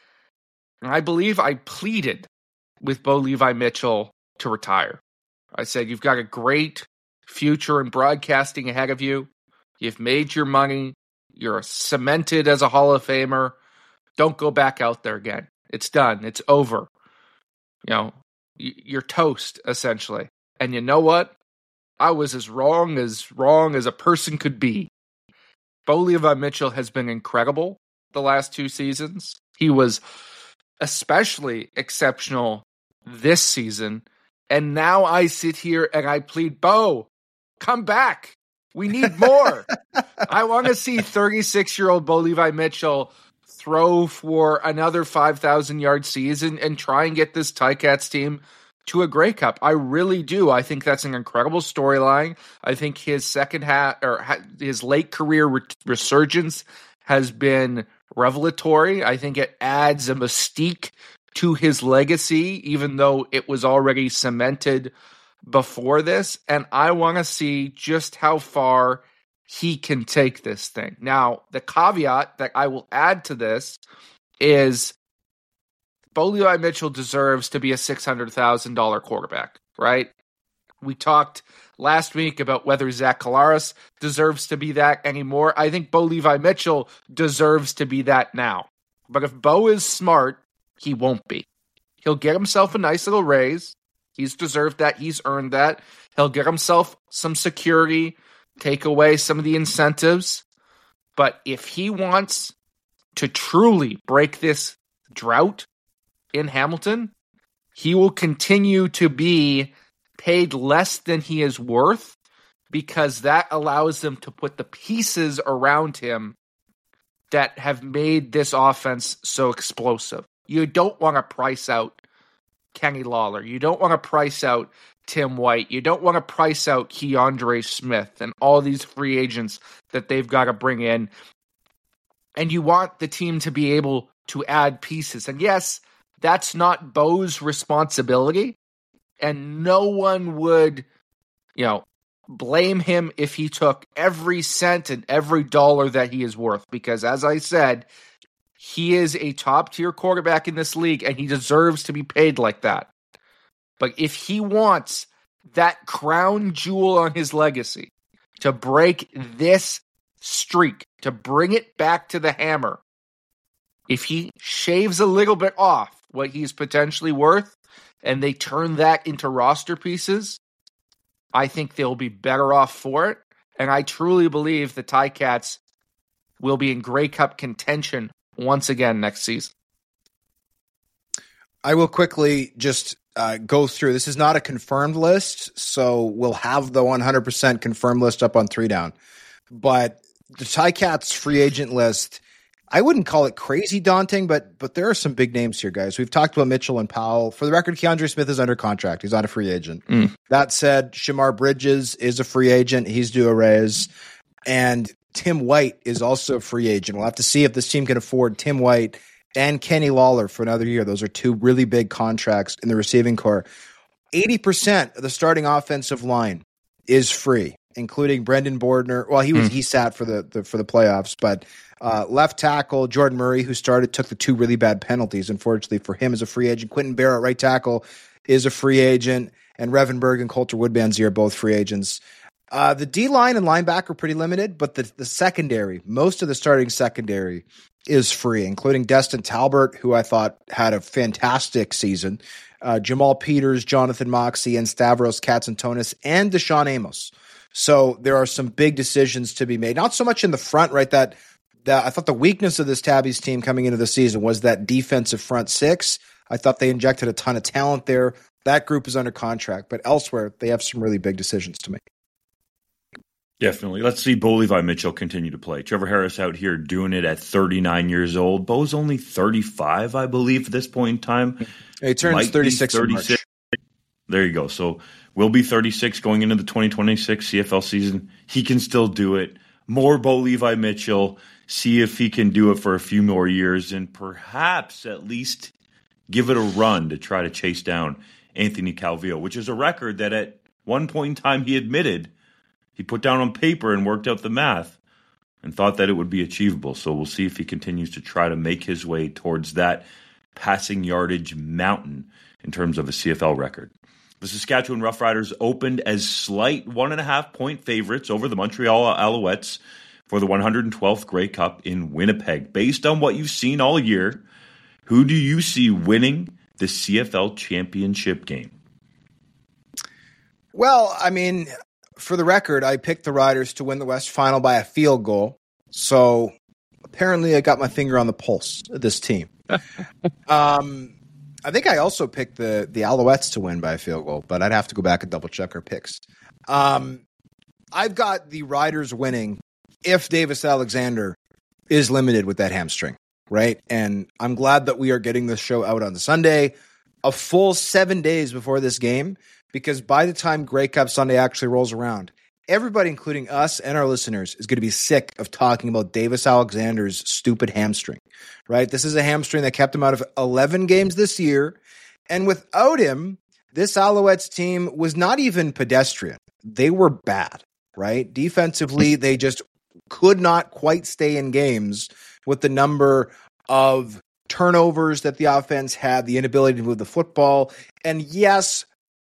and I believe I pleaded with Bo Levi Mitchell to retire. I said, you've got a great future in broadcasting ahead of you. You've made your money. You're cemented as a Hall of Famer. Don't go back out there again. It's done. It's over. You know, you're toast, essentially. And you know what? I was as wrong as wrong as a person could be. Bo Levi Mitchell has been incredible the last two seasons. He was especially exceptional this season. And now I sit here and I plead, Bo, come back. We need more. I want to see thirty-six-year-old Bo Levi Mitchell throw for another five thousand yard season and try and get this Ticats team to a Grey Cup. I really do. I think that's an incredible storyline. I think his second half or his late career re- resurgence has been revelatory. I think it adds a mystique to his legacy, even though it was already cemented before this. And I want to see just how far he can take this thing. Now, the caveat that I will add to this is Bo Levi Mitchell deserves to be a six hundred thousand dollars quarterback, right? We talked last week about whether Zach Collaros deserves to be that anymore. I think Bo Levi Mitchell deserves to be that now. But if Bo is smart, he won't be. He'll get himself a nice little raise. He's deserved that. He's earned that. He'll get himself some security, take away some of the incentives. But if he wants to truly break this drought in Hamilton, he will continue to be paid less than he is worth, because that allows them to put the pieces around him that have made this offense so explosive. You don't want to price out Kenny Lawler. You don't want to price out Tim White. You don't want to price out Keandre Smith and all these free agents that they've got to bring in. And you want the team to be able to add pieces. And yes, that's not Bo's responsibility. And no one would, you know, blame him if he took every cent and every dollar that he is worth. Because as I said, he is a top-tier quarterback in this league, and he deserves to be paid like that. But if he wants that crown jewel on his legacy to break this streak, to bring it back to the hammer, if he shaves a little bit off what he's potentially worth, and they turn that into roster pieces, I think they'll be better off for it. And I truly believe the Ticats will be in Grey Cup contention once again next season. I will quickly just uh, go through. This is not a confirmed list, so we'll have the one hundred percent confirmed list up on three down. But the Ticats free agent list, I wouldn't call it crazy daunting, but but there are some big names here, guys. We've talked about Mitchell and Powell. For the record, Keandre Smith is under contract. He's not a free agent. Mm. That said, Shamar Bridges is a free agent. He's due a raise. And Tim White is also a free agent. We'll have to see if this team can afford Tim White and Kenny Lawler for another year. Those are two really big contracts in the receiving corps. eighty percent of the starting offensive line is free, including Brendan Bordner. Well, he was mm. he sat for the, the for the playoffs, but uh, left tackle Jordan Murray, who started, took the two really bad penalties, unfortunately for him, as a free agent. Quentin Barrett, right tackle, is a free agent, and Revenberg and Coulter Woodbanzi are both free agents. Uh, the D-line and linebacker are pretty limited, but the, the secondary, most of the starting secondary is free, including Destin Talbert, who I thought had a fantastic season, uh, Jamal Peters, Jonathan Moxey, and Stavros Katsantonis, and Deshaun Amos. So there are some big decisions to be made. Not so much in the front, right? That that I thought the weakness of this Tabby's team coming into the season was that defensive front six. I thought they injected a ton of talent there. That group is under contract, but elsewhere they have some really big decisions to make. Definitely. Let's see Bo Levi Mitchell continue to play. Trevor Harris out here doing it at thirty-nine years old. Bo's only thirty-five, I believe, at this point in time. He turns Might thirty-six in March. There you go. So we'll be thirty-six going into the twenty twenty-six C F L season. He can still do it. More Bo Levi Mitchell. See if he can do it for a few more years and perhaps at least give it a run to try to chase down Anthony Calvillo, which is a record that at one point in time he admitted he put down on paper and worked out the math and thought that it would be achievable. So we'll see if he continues to try to make his way towards that passing yardage mountain in terms of a C F L record. The Saskatchewan Roughriders opened as slight one and a half point favorites over the Montreal Alouettes for the one hundred twelfth Grey Cup in Winnipeg. Based on what you've seen all year, who do you see winning the C F L championship game? Well, I mean, for the record, I picked the Riders to win the West Final by a field goal. So apparently I got my finger on the pulse of this team. um, I think I also picked the, the Alouettes to win by a field goal, but I'd have to go back and double check our picks. Um, I've got the Riders winning if Davis Alexander is limited with that hamstring, right? And I'm glad that we are getting this show out on Sunday, a full seven days before this game, because by the time Grey Cup Sunday actually rolls around, everybody, including us and our listeners, is going to be sick of talking about Davis Alexander's stupid hamstring, right? This is a hamstring that kept him out of eleven games this year. And without him, this Alouettes team was not even pedestrian. They were bad, right? Defensively, they just could not quite stay in games with the number of turnovers that the offense had, the inability to move the football. And yes,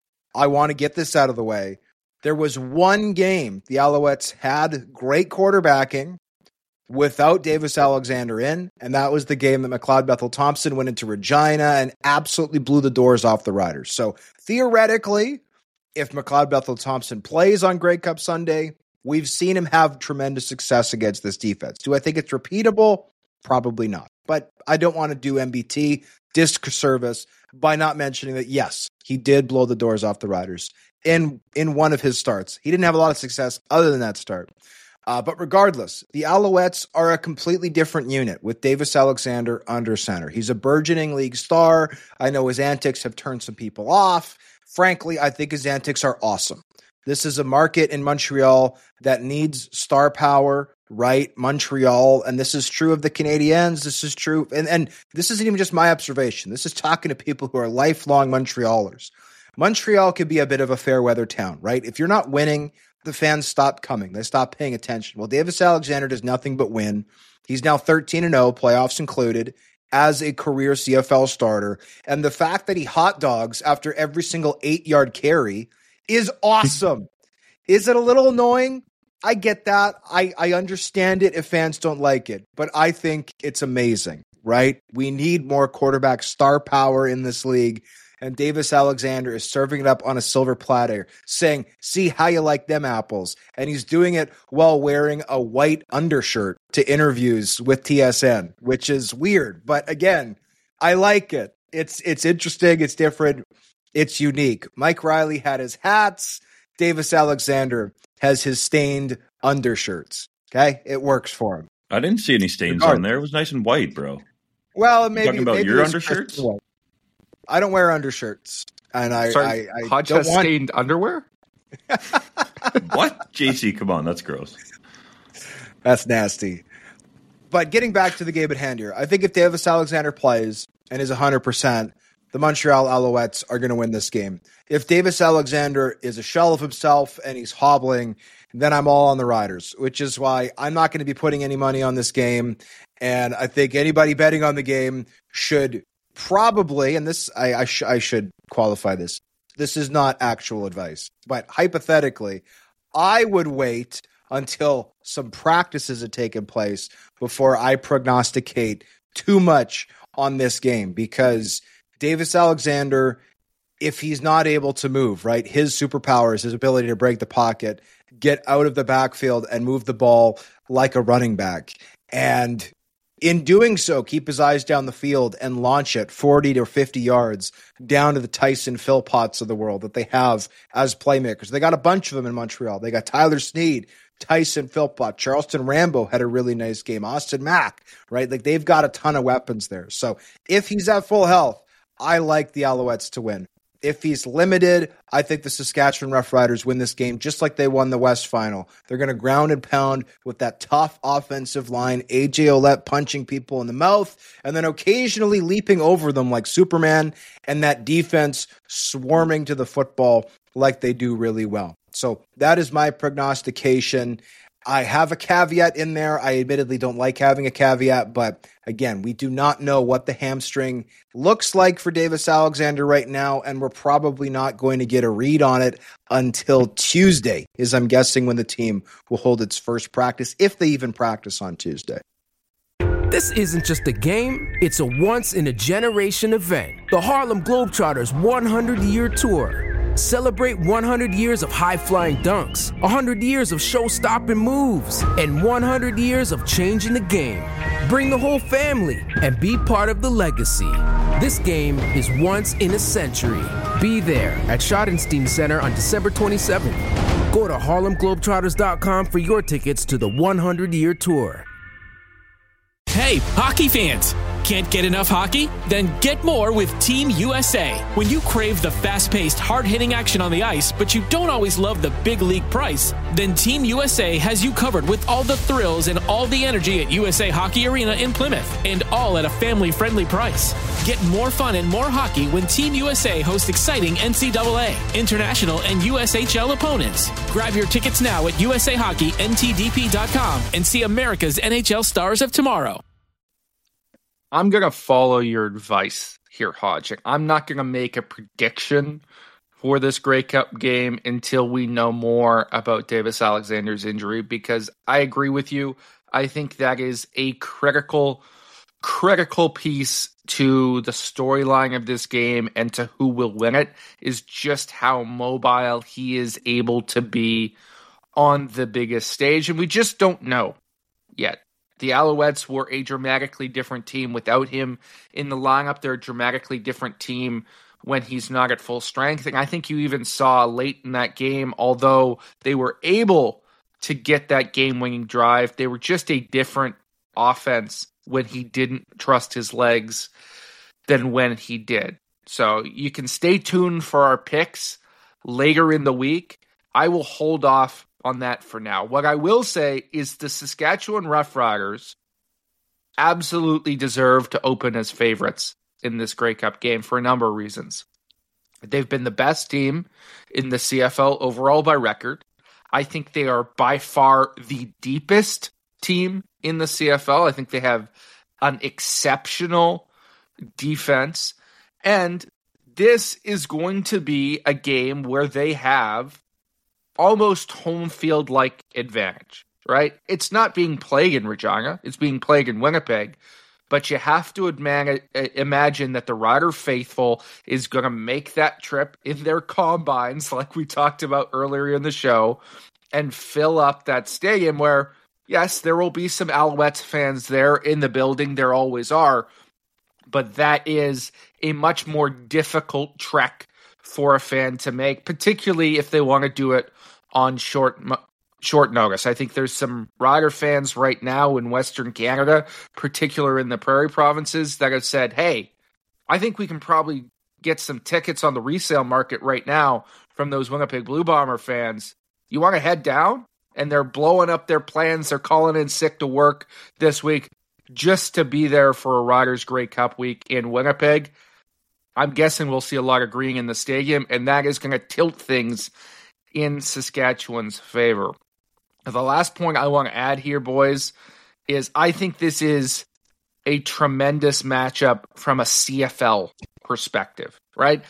I want to get this out of the way. There was one game the Alouettes had great quarterbacking without Davis Alexander in, and that was the game that McLeod Bethel Thompson went into Regina and absolutely blew the doors off the Riders. So theoretically, if McLeod Bethel Thompson plays on Grey Cup Sunday, we've seen him have tremendous success against this defense. Do I think it's repeatable? Probably not. But I don't want to do M B T disservice by not mentioning that, yes, he did blow the doors off the Riders in, in one of his starts. He didn't have a lot of success other than that start. Uh, but regardless, the Alouettes are a completely different unit with Davis Alexander under center. He's a burgeoning league star. I know his antics have turned some people off. Frankly, I think his antics are awesome. This is a market in Montreal that needs star power, right? Montreal, and this is true of the Canadiens. This is true, and, and this isn't even just my observation. This is talking to people who are lifelong Montrealers. Montreal could be a bit of a fair weather town, right? If you're not winning, the fans stop coming. They stop paying attention. Well, Davis Alexander does nothing but win. He's now thirteen and oh, playoffs included, as a career C F L starter. And the fact that he hot dogs after every single eight-yard carry is awesome. Is it a little annoying? I get that. I, I understand it if fans don't like it, but I think it's amazing, right? We need more quarterback star power in this league, and Davis Alexander is serving it up on a silver platter, saying, see how you like them apples. And he's doing it while wearing a white undershirt to interviews with T S N, which is weird. But again, I like it. It's it's interesting. It's different. It's unique. Mike Riley had his hats. Davis Alexander has his stained undershirts. Okay? It works for him. I didn't see any stains Regardless. on there. It was nice and white, bro. Well, maybe. You're talking about maybe your undershirts? I don't wear undershirts. And I, Sorry, I, I Hodge don't has want... stained underwear? What? J C, come on. That's gross. That's nasty. But getting back to the game at hand here, I think if Davis Alexander plays and is one hundred percent, the Montreal Alouettes are going to win this game. If Davis Alexander is a shell of himself and he's hobbling, then I'm all on the Riders, which is why I'm not going to be putting any money on this game. And I think anybody betting on the game should probably, and this I, I, sh- I should qualify this, this is not actual advice, but hypothetically, I would wait until some practices had taken place before I prognosticate too much on this game, because Davis Alexander, if he's not able to move, right, his superpower is his ability to break the pocket, get out of the backfield, and move the ball like a running back. And in doing so, keep his eyes down the field and launch it forty to fifty yards down to the Tyson Philpotts of the world that they have as playmakers. They got a bunch of them in Montreal. They got Tyler Snead, Tyson Philpott, Charleston Rambo had a really nice game. Austin Mack, right? Like they've got a ton of weapons there. So if he's at full health, I like the Alouettes to win. If he's limited, I think the Saskatchewan Roughriders win this game just like they won the West Final. They're going to ground and pound with that tough offensive line, A J Ouellette punching people in the mouth, and then occasionally leaping over them like Superman, and that defense swarming to the football like they do really well. So that is my prognostication. I have a caveat in there. I admittedly don't like having a caveat, but again, we do not know what the hamstring looks like for Davis Alexander right now, and we're probably not going to get a read on it until Tuesday, is I'm guessing when the team will hold its first practice, if they even practice on Tuesday. This isn't just a game, it's a once-in-a-generation event. The Harlem Globetrotters one hundred year Tour. Celebrate one hundred years of high-flying dunks, one hundred years of show-stopping moves, and one hundred years of changing the game. Bring the whole family and be part of the legacy. This game is once in a century. Be there at Schottenstein Center on December twenty-seventh. Go to Harlem Globetrotters dot com for your tickets to the one hundred year Tour. Hey, hockey fans! Can't get enough hockey? Then get more with Team U S A. When you crave the fast-paced, hard-hitting action on the ice, but you don't always love the big league price, then Team U S A has you covered with all the thrills and all the energy at U S A Hockey Arena in Plymouth, and all at a family-friendly price. Get more fun and more hockey when Team U S A hosts exciting N C double A, international, and U S H L opponents. Grab your tickets now at U S A Hockey N T D P dot com and see America's N H L stars of tomorrow. I'm going to follow your advice here, Hodge. I'm not going to make a prediction for this Grey Cup game until we know more about Davis Alexander's injury, because I agree with you. I think that is a critical, critical piece to the storyline of this game and to who will win it, is just how mobile he is able to be on the biggest stage. And we just don't know yet. The Alouettes were a dramatically different team without him in the lineup. They're a dramatically different team when he's not at full strength. And I think you even saw late in that game, although they were able to get that game-winning drive, they were just a different offense when he didn't trust his legs than when he did. So you can stay tuned for our picks later in the week. I will hold off on that for now. What I will say is the Saskatchewan Roughriders absolutely deserve to open as favorites in this Grey Cup game for a number of reasons. They've been the best team in the C F L overall by record. I think they are by far the deepest team in the C F L. I think they have an exceptional defense. And this is going to be a game where they have almost home field like advantage, right? It's not being played in Regina, it's being played in Winnipeg, but you have to adman- imagine that the Rider faithful is going to make that trip in their combines, like we talked about earlier in the show, and fill up that stadium where, yes, there will be some Alouettes fans there in the building, there always are, but that is a much more difficult trek for a fan to make, particularly if they want to do it on short short notice. I think there's some Rider fans right now in Western Canada, particularly in the Prairie provinces, that have said, hey, I think we can probably get some tickets on the resale market right now from those Winnipeg Blue Bomber fans. You want to head down? And they're blowing up their plans. They're calling in sick to work this week just to be there for a Riders Grey Cup week in Winnipeg. I'm guessing we'll see a lot of green in the stadium, and that is going to tilt things in Saskatchewan's favor. The last point I want to add here, boys, is I think this is a tremendous matchup from a C F L perspective, right?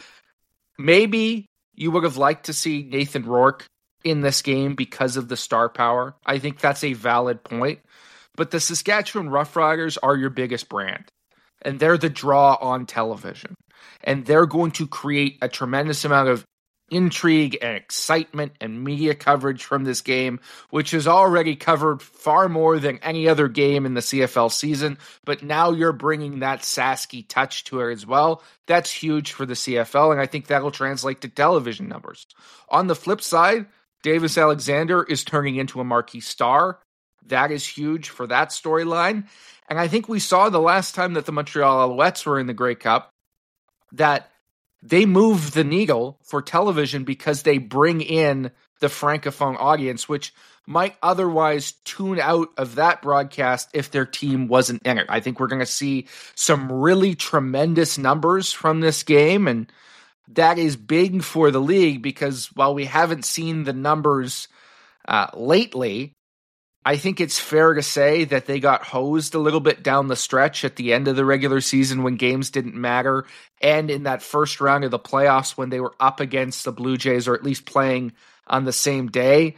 Maybe you would have liked to see Nathan Rourke in this game because of the star power. I think that's a valid point. But the Saskatchewan Roughriders are your biggest brand, and they're the draw on television. And they're going to create a tremendous amount of intrigue and excitement and media coverage from this game, which has already covered far more than any other game in the C F L season, but now you're bringing that Sasky touch to it as well. That's huge for the C F L, and I think that'll translate to television numbers. On the flip side, Davis Alexander is turning into a marquee star. That is huge for that storyline. And I think we saw the last time that the Montreal Alouettes were in the Grey Cup that they move the needle for television because they bring in the Francophone audience, which might otherwise tune out of that broadcast if their team wasn't in it. I think we're going to see some really tremendous numbers from this game, and that is big for the league because while we haven't seen the numbers uh, lately, I think it's fair to say that they got hosed a little bit down the stretch at the end of the regular season when games didn't matter, and in that first round of the playoffs when they were up against the Blue Jays, or at least playing on the same day.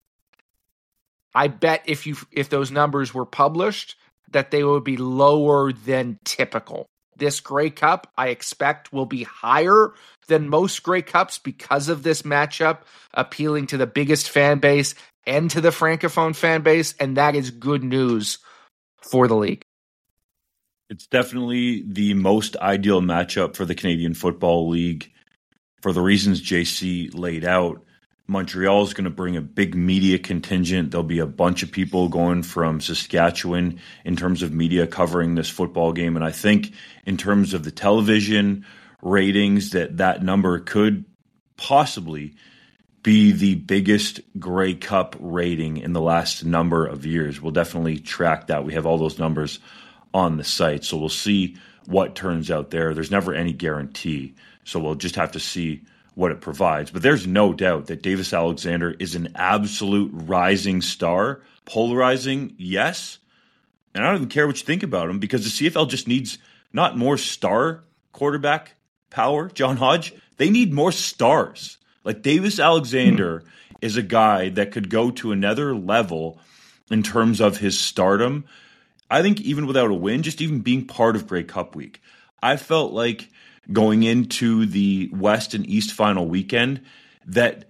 I bet if you if those numbers were published, that they would be lower than typical. This Grey Cup, I expect, will be higher than most Grey Cups because of this matchup, appealing to the biggest fan base and to the Francophone fan base, and that is good news for the league. It's definitely the most ideal matchup for the Canadian Football League for the reasons J C laid out. Montreal is going to bring a big media contingent. There'll be a bunch of people going from Saskatchewan in terms of media covering this football game, and I think in terms of the television ratings that that number could possibly be the biggest Grey Cup rating in the last number of years. We'll definitely track that. We have all those numbers on the site, so we'll see what turns out there. There's never any guarantee, so we'll just have to see what it provides. But there's no doubt that Davis Alexander is an absolute rising star. Polarizing, yes. And I don't even care what you think about him because the C F L just needs not more star quarterback power, John Hodge. They need more stars. Like Davis Alexander is a guy that could go to another level in terms of his stardom. I think even without a win, just even being part of Grey Cup week, I felt like going into the West and East final weekend that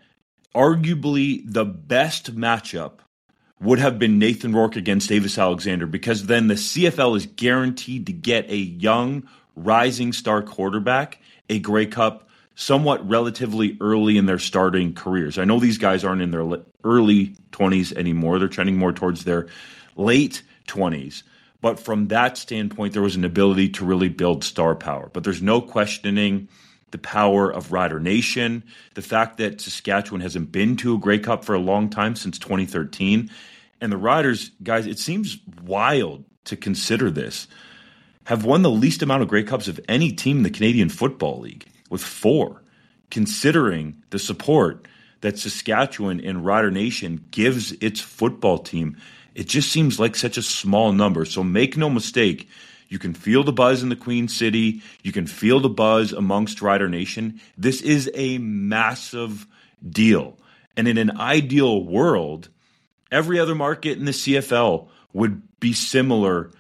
arguably the best matchup would have been Nathan Rourke against Davis Alexander, because then the C F L is guaranteed to get a young, rising star quarterback, a Grey Cup, somewhat relatively early in their starting careers. I know these guys aren't in their early twenties anymore. They're trending more towards their late twenties. But from that standpoint, there was an ability to really build star power. But there's no questioning the power of Rider Nation, the fact that Saskatchewan hasn't been to a Grey Cup for a long time, since twenty thirteen. And the Riders, guys, it seems wild to consider this, have won the least amount of Grey Cups of any team in the Canadian Football League, with four, considering the support that Saskatchewan and Rider Nation gives its football team. It just seems like such a small number. So make no mistake, you can feel the buzz in the Queen City. You can feel the buzz amongst Rider Nation. This is a massive deal. And in an ideal world, every other market in the C F L would be similar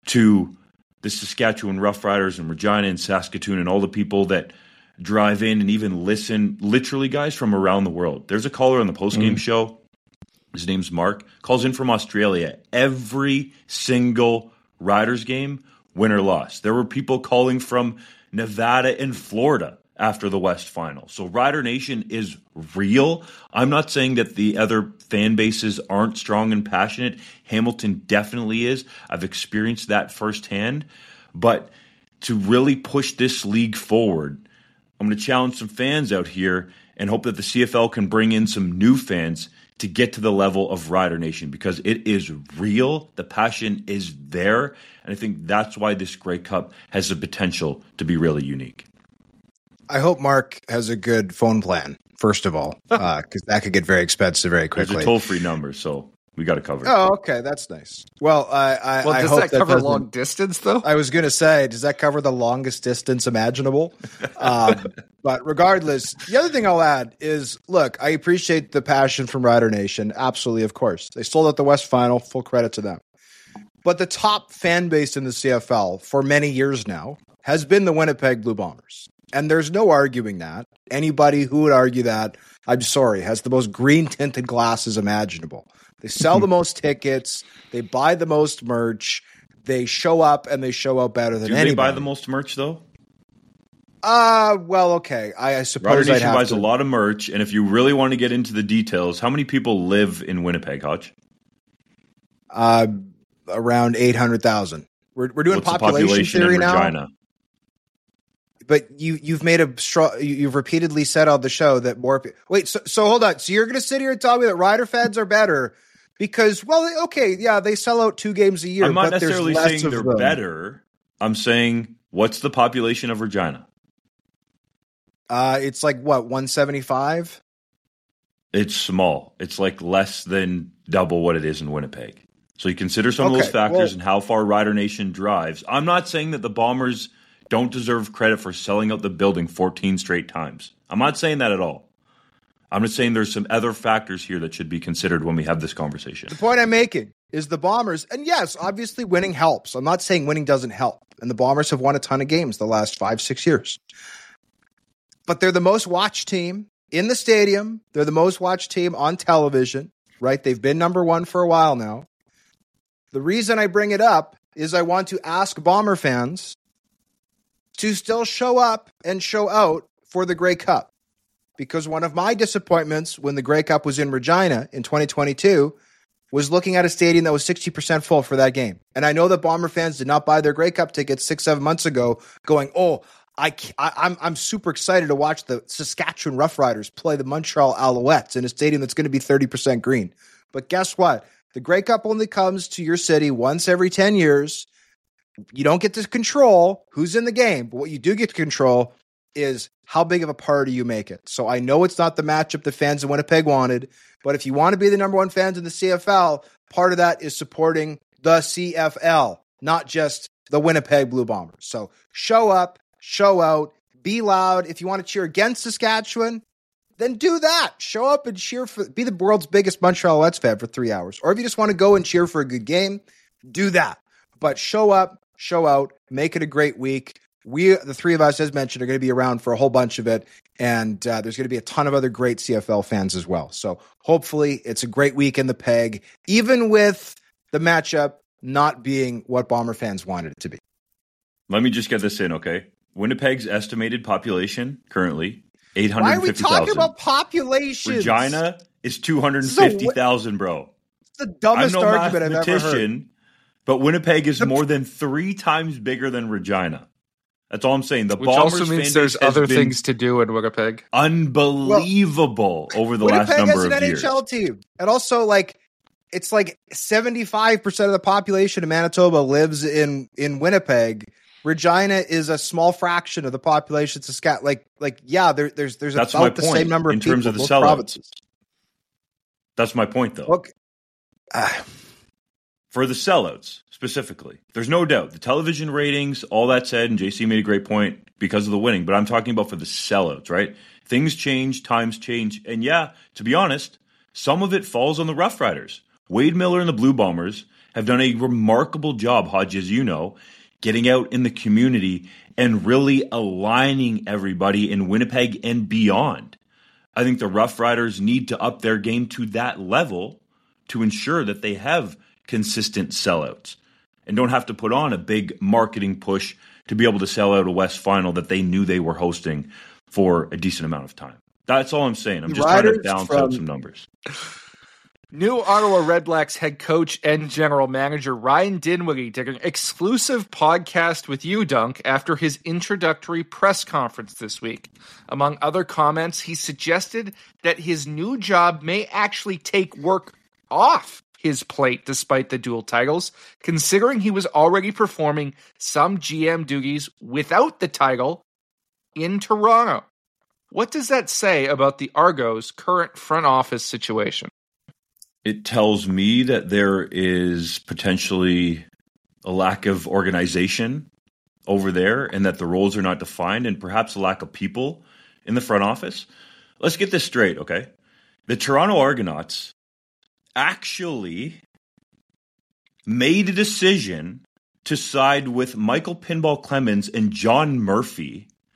to the Saskatchewan Roughriders and Regina and Saskatoon and all the people that drive in and even listen, literally, guys, from around the world. There's a caller on the postgame mm. show. His name's Mark, calls in from Australia. Every single Riders game, win or loss. There were people calling from Nevada and Florida after the West Final. So Rider Nation is real. I'm not saying that the other fan bases aren't strong and passionate. Hamilton definitely is. I've experienced that firsthand. But to really push this league forward, I'm going to challenge some fans out here and hope that the C F L can bring in some new fans to get to the level of Rider Nation, because it is real. The passion is there. And I think that's why this Grey Cup has the potential to be really unique. I hope Mark has a good phone plan, first of all, because uh, that could get very expensive very quickly. There's a toll-free number, so we got to cover it. Oh, okay. That's nice. Well, I, I, well, I does hope that, that cover doesn't... long distance, though? I was going to say, does that cover the longest distance imaginable? um, but regardless, the other thing I'll add is, look, I appreciate the passion from Rider Nation. Absolutely, of course. They sold out the West Final. Full credit to them. But the top fan base in the C F L for many years now has been the Winnipeg Blue Bombers. And there's no arguing that. Anybody who would argue that, I'm sorry, has the most green-tinted glasses imaginable. They sell the most tickets. They buy the most merch. They show up, and they show out better than Do anybody. they buy the most merch, though? Uh, well, okay. I, I suppose Rider Nation I'd have buys to. a lot of merch, and if you really want to get into the details, how many people live in Winnipeg, Hodge? Uh, around eight hundred thousand. We're we're doing What's population, the population theory in now. Regina? But you you've made a straw. You've repeatedly said on the show that more. Pe- Wait, so so hold on. So you're going to sit here and tell me that Rider fans are better because, well, okay, yeah, they sell out two games a year. I'm not but necessarily there's less saying of they're them. better. I'm saying, what's the population of Regina? Uh, it's like what one seventy-five. It's small. It's like less than double what it is in Winnipeg. So you consider some of Okay, those factors well- and how far Rider Nation drives. I'm not saying that the Bombers don't deserve credit for selling out the building fourteen straight times. I'm not saying that at all. I'm just saying there's some other factors here that should be considered when we have this conversation. The point I'm making is the Bombers, and yes, obviously winning helps. I'm not saying winning doesn't help. And the Bombers have won a ton of games the last five, six years. But they're the most watched team in the stadium. They're the most watched team on television, right? They've been number one for a while now. The reason I bring it up is I want to ask Bomber fans to still show up and show out for the Grey Cup. Because one of my disappointments when the Grey Cup was in Regina in twenty twenty-two was looking at a stadium that was sixty percent full for that game. And I know that Bomber fans did not buy their Grey Cup tickets six, seven months ago going, oh, I, I, I'm I'm super excited to watch the Saskatchewan Roughriders play the Montreal Alouettes in a stadium that's going to be thirty percent green. But guess what? The Grey Cup only comes to your city once every ten years. You don't get to control who's in the game, but what you do get to control is how big of a party you make it. So I know it's not the matchup the fans in Winnipeg wanted, but if you want to be the number one fans in the C F L, part of that is supporting the C F L, not just the Winnipeg Blue Bombers. So show up, show out, be loud. If you want to cheer against Saskatchewan, then do that. Show up and cheer for, be the world's biggest Montreal Alouettes fan for three hours. Or if you just want to go and cheer for a good game, do that. But show up, show out, make it a great week. We, the three of us, as mentioned, are going to be around for a whole bunch of it. And uh, there's going to be a ton of other great C F L fans as well. So hopefully it's a great week in the Peg, even with the matchup not being what Bomber fans wanted it to be. Let me just get this in, okay? Winnipeg's estimated population currently, eight Why hundred are we fifty talking thousand. about populations? Regina is two hundred fifty thousand, bro. It's the dumbest I'm no argument I've ever heard. mathematician, but Winnipeg is The- more than three times bigger than Regina. That's all I'm saying. The Which Bombers also fan means there's base has other been things to do in Winnipeg. unbelievable over the Winnipeg last number has an of N years. H L team. And also, like, it's like seventy-five percent of the population of Manitoba lives in, in Winnipeg. Regina is a small fraction of the population of Saskatchewan. Like, like, yeah, there, there's there's That's about my the point same number of in people terms of the both sellouts. provinces. That's my point, though. Look, uh, For the sellouts specifically, there's no doubt the television ratings, all that said, and J C made a great point because of the winning, but I'm talking about for the sellouts, right? Things change, times change, and yeah, to be honest, some of it falls on the Rough Riders. Wade Miller and the Blue Bombers have done a remarkable job, Hodge, as you know, getting out in the community and really aligning everybody in Winnipeg and beyond. I think the Rough Riders need to up their game to that level to ensure that they have consistent sellouts and don't have to put on a big marketing push to be able to sell out a West Final that they knew they were hosting for a decent amount of time. That's all I'm saying. I'm The just trying to Riders balance from- out some numbers. New Ottawa Redblacks head coach and general manager Ryan Dinwiddie did an exclusive podcast with you, Dunk, after his introductory press conference this week. Among other comments, he suggested that his new job may actually take work off his plate despite the dual titles, considering he was already performing some G M duties without the title in Toronto. What does that say about the Argos' current front office situation? It tells me that there is potentially a lack of organization over there and that the roles are not defined and perhaps a lack of people in the front office. Let's get this straight, okay? The Toronto Argonauts actually made a decision to side with Michael Pinball Clemens and John Murphy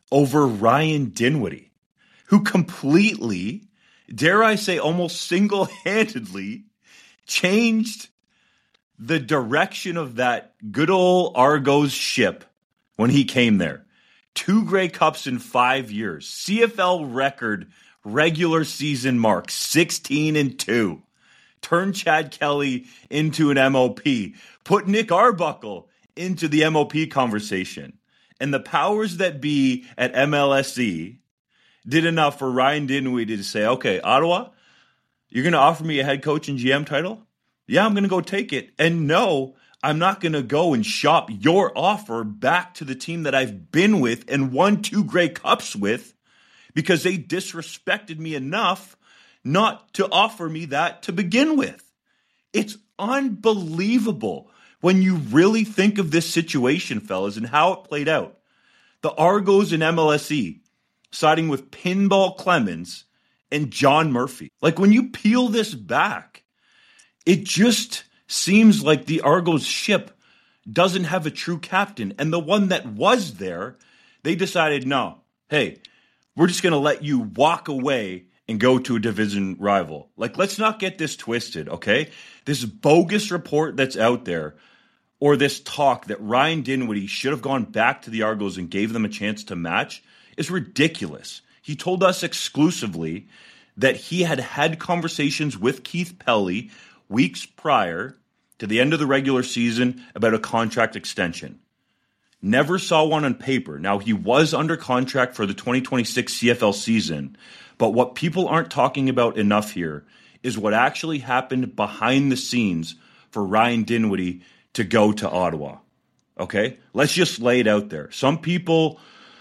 over Ryan Dinwiddie, who completely, dare I say almost single-handedly, changed the direction of that good old Argos ship when he came there. Two Grey Cups in five years. C F L record regular season mark, sixteen and two. Turned Chad Kelly into an M O P. Put Nick Arbuckle into the M O P conversation. And the powers that be at M L S E did enough for Ryan Dinwiddie to say, okay, Ottawa, you're going to offer me a head coach and G M title? Yeah, I'm going to go take it. And no, I'm not going to go and shop your offer back to the team that I've been with and won two Grey Cups with because they disrespected me enough not to offer me that to begin with. It's unbelievable when you really think of this situation, fellas, and how it played out. The Argos and M L S E siding with Pinball Clemens and John Murphy. Like, when you peel this back, it just seems like the Argos ship doesn't have a true captain. And the one that was there, they decided, no, hey, we're just going to let you walk away and go to a division rival. Like, let's not get this twisted, okay? This bogus report that's out there, or this talk that Ryan Dinwiddie should have gone back to the Argos and gave them a chance to match, is ridiculous. He told us exclusively that he had had conversations with Keith Pelley weeks prior to the end of the regular season about a contract extension. Never saw one on paper. Now, he was under contract for the twenty twenty-six C F L season, but what people aren't talking about enough here is what actually happened behind the scenes for Ryan Dinwiddie to go to Ottawa. Okay? Let's just lay it out there. Some people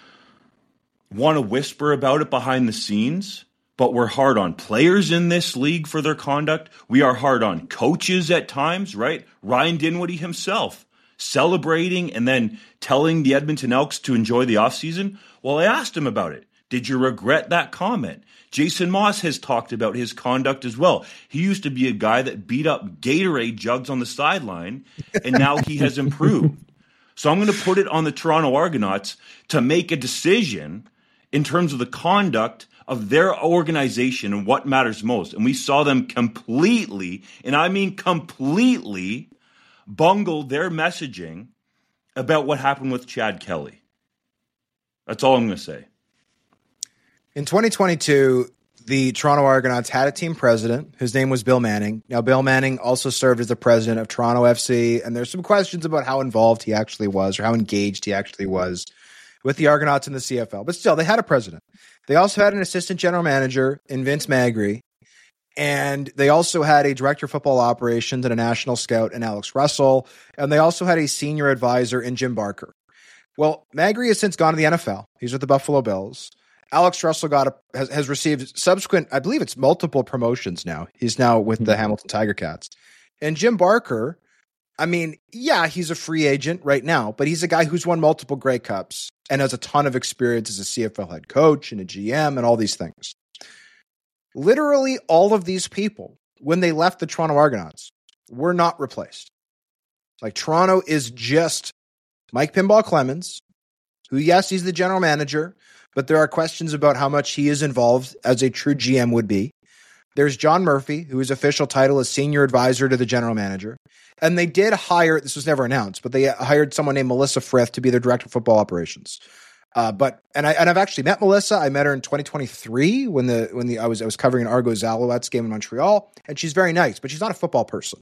want to whisper about it behind the scenes, but we're hard on players in this league for their conduct. We are hard on coaches at times, right? Ryan Dinwiddie himself celebrating and then telling the Edmonton Elks to enjoy the offseason. Well, I asked him about it. Did you regret that comment? Jason Moss has talked about his conduct as well. He used to be a guy that beat up Gatorade jugs on the sideline, and now he has improved. So I'm going to put it on the Toronto Argonauts to make a decision in terms of the conduct of their organization and what matters most. And we saw them completely, and I mean completely, bungle their messaging about what happened with Chad Kelly. That's all I'm going to say. In twenty twenty-two, the Toronto Argonauts had a team president. His name was Bill Manning. Now, Bill Manning also served as the president of Toronto F C, and there's some questions about how involved he actually was or how engaged he actually was with the Argonauts in the C F L. But still, they had a president. They also had an assistant general manager in Vince Magri, and they also had a director of football operations and a national scout in Alex Russell, and they also had a senior advisor in Jim Barker. Well, Magri has since gone to the N F L. He's with the Buffalo Bills. Alex Russell got a, has, has received subsequent, I believe it's multiple promotions now. He's now with the Hamilton Tiger Cats. And Jim Barker, I mean, yeah, he's a free agent right now, but he's a guy who's won multiple Grey Cups and has a ton of experience as a C F L head coach and a G M and all these things. Literally all of these people, when they left the Toronto Argonauts, were not replaced. Like, Toronto is just Mike Pinball Clemens, who, yes, he's the general manager, but there are questions about how much he is involved as a true G M would be. There's John Murphy, who his official title is senior advisor to the general manager. And they did hire, this was never announced, but they hired someone named Melissa Frith to be their director of football operations. Uh, but and I and I've actually met Melissa. I met her in twenty twenty-three when the when the I was I was covering an Argos Alouettes game in Montreal, and she's very nice, but she's not a football person.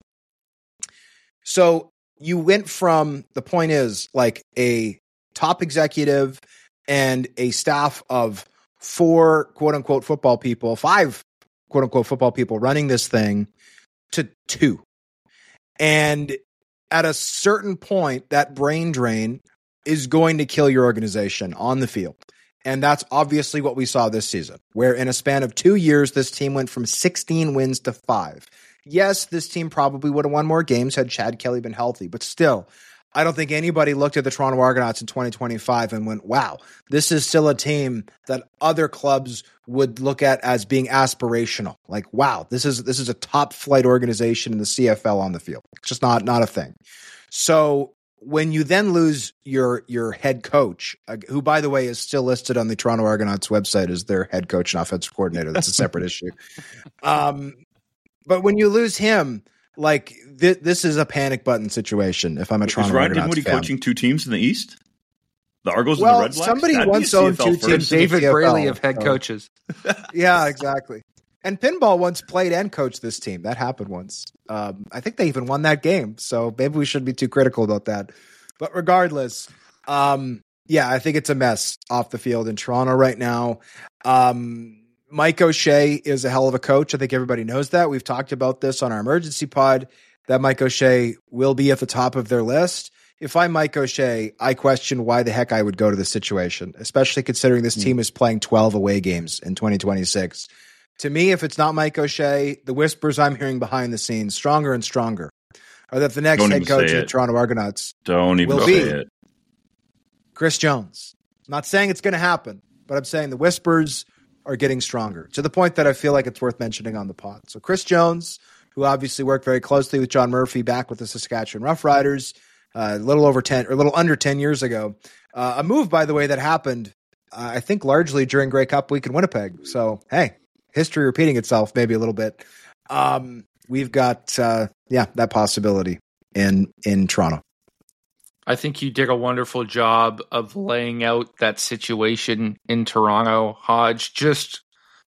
So you went from, the point is, like, a top executive and a staff of four quote unquote football people, five quote unquote football people running this thing, to two. And at a certain point, that brain drain is going to kill your organization on the field. And that's obviously what we saw this season, where in a span of two years, this team went from sixteen wins to five. Yes, this team probably would have won more games had Chad Kelly been healthy, but still, I don't think anybody looked at the Toronto Argonauts in twenty twenty-five and went, wow, this is still a team that other clubs would look at as being aspirational. Like, wow, this is this is a top flight organization in the C F L on the field. It's just not, not a thing. So when you then lose your your head coach, uh, who, by the way, is still listed on the Toronto Argonauts website as their head coach and offensive coordinator. That's a separate issue. Um, but when you lose him, like th- this is a panic button situation. If I'm a Toronto is Ryan Argonauts Dinwiddie fan. coaching two teams in the East? The Argos well, and the Red Blacks? somebody That'd once be a owned C F L two first. teams. David C F L, Braley of head so. coaches. Yeah, exactly. And Pinball once played and coached this team. That happened once. Um, I think they even won that game. So maybe we shouldn't be too critical about that. But regardless, um, yeah, I think it's a mess off the field in Toronto right now. Um, Mike O'Shea is a hell of a coach. I think everybody knows that. We've talked about this on our emergency pod, that Mike O'Shea will be at the top of their list. If I'm Mike O'Shea, I question why the heck I would go to this situation, especially considering this team is playing twelve away games in twenty twenty-six. To me, if it's not Mike O'Shea, the whispers I'm hearing behind the scenes, stronger and stronger, are that the next Don't head even coach say of the it. Toronto Argonauts Don't even will say be it. Chris Jones. I'm not saying it's going to happen, but I'm saying the whispers are getting stronger to the point that I feel like it's worth mentioning on the pod. So Chris Jones, who obviously worked very closely with John Murphy back with the Saskatchewan Roughriders uh, a little over ten or a little under ten years ago. Uh, a move, by the way, that happened, uh, I think, largely during Grey Cup week in Winnipeg. So, hey, history repeating itself maybe a little bit. Um, we've got, uh, yeah, that possibility in in Toronto. I think you did a wonderful job of laying out that situation in Toronto, Hodge. Just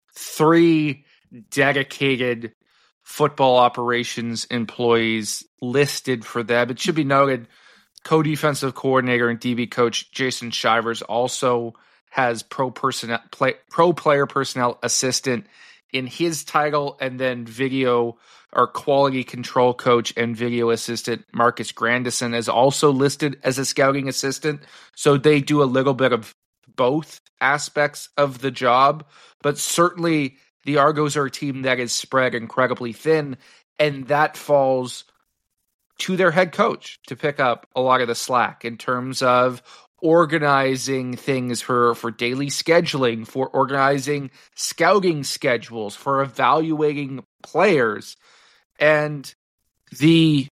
three dedicated football operations employees listed for them. It should be noted, co-defensive coordinator and D B coach Jason Shivers also has pro personnel, play, pro player personnel assistant in his title, and then video or quality control coach and video assistant Marcus Grandison is also listed as a scouting assistant. So they do a little bit of both aspects of the job, but certainly the Argos are a team that is spread incredibly thin, and that falls to their head coach to pick up a lot of the slack in terms of organizing things for, for daily scheduling, for organizing scouting schedules, for evaluating players. And the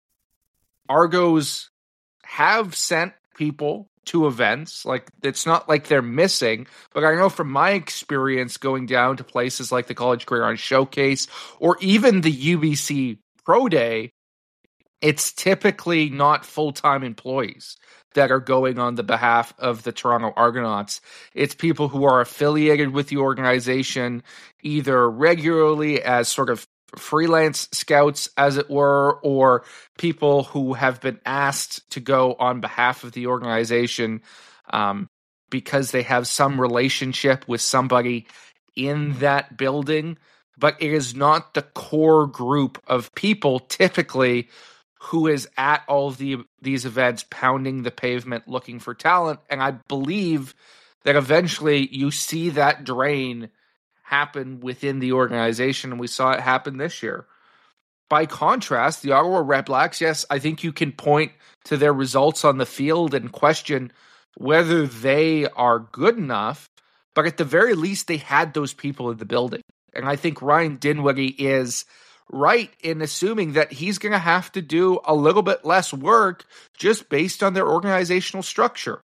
Argos have sent people to events. Like, it's not like they're missing, but I know from my experience going down to places like the College Gridiron Showcase or even the U B C Pro Day, it's typically not full-time employees that are going on the behalf of the Toronto Argonauts. It's people who are affiliated with the organization either regularly as sort of freelance scouts, as it were, or people who have been asked to go on behalf of the organization um, because they have some relationship with somebody in that building. But it is not the core group of people typically who is at all of the, these events pounding the pavement looking for talent. And I believe that eventually you see that drain happen within the organization, and we saw it happen this year. By contrast, the Ottawa Red Blacks, yes, I think you can point to their results on the field and question whether they are good enough, but at the very least, they had those people in the building. And I think Ryan Dinwiddie is right in assuming that he's going to have to do a little bit less work just based on their organizational structure.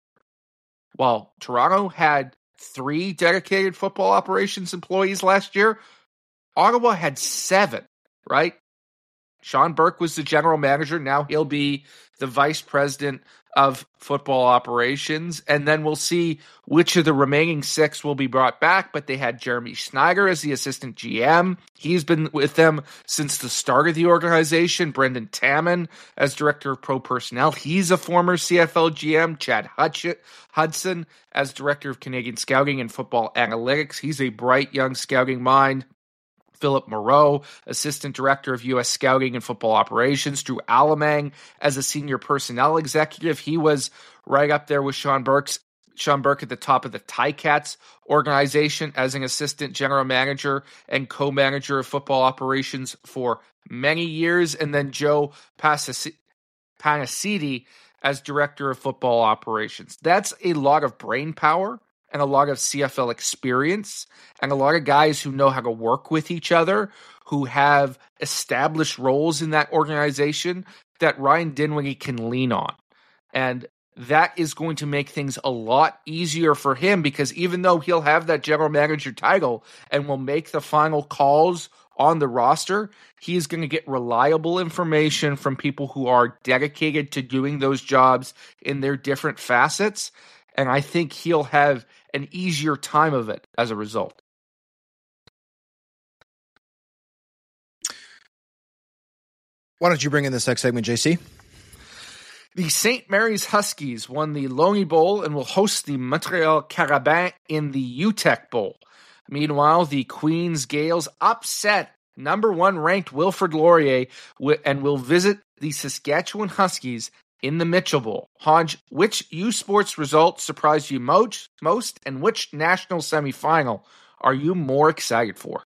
While Toronto had three dedicated football operations employees last year, Ottawa had seven, right? Sean Burke was the general manager. Now he'll be the vice president of football operations. And then we'll see which of the remaining six will be brought back. But they had Jeremy Schneider as the assistant G M. He's been with them since the start of the organization. Brendan Taman as director of pro personnel. He's a former C F L G M. Chad Hudson as director of Canadian scouting and football analytics. He's a bright young scouting mind. Philip Moreau, Assistant Director of U S Scouting and Football Operations. Drew Alamang as a Senior Personnel Executive. He was right up there with Sean Burke's, Sean Burke at the top of the Ticats organization as an Assistant General Manager and Co-Manager of Football Operations for many years. And then Joe Panacidi as Director of Football Operations. That's a lot of brain power and a lot of C F L experience, and a lot of guys who know how to work with each other, who have established roles in that organization that Ryan Dinwiddie can lean on. And that is going to make things a lot easier for him, because even though he'll have that general manager title and will make the final calls on the roster, he's going to get reliable information from people who are dedicated to doing those jobs in their different facets. And I think he'll have an easier time of it as a result. Why don't you bring in this next segment, J C? The Saint Mary's Huskies won the Loney Bowl and will host the Montreal Carabins in the U T E C Bowl. Meanwhile, the Queens Gales upset number one ranked Wilfrid Laurier and will visit the Saskatchewan Huskies in the Mitchell Bowl. Hodge, which U Sports result surprised you most, most and which national semifinal are you more excited for?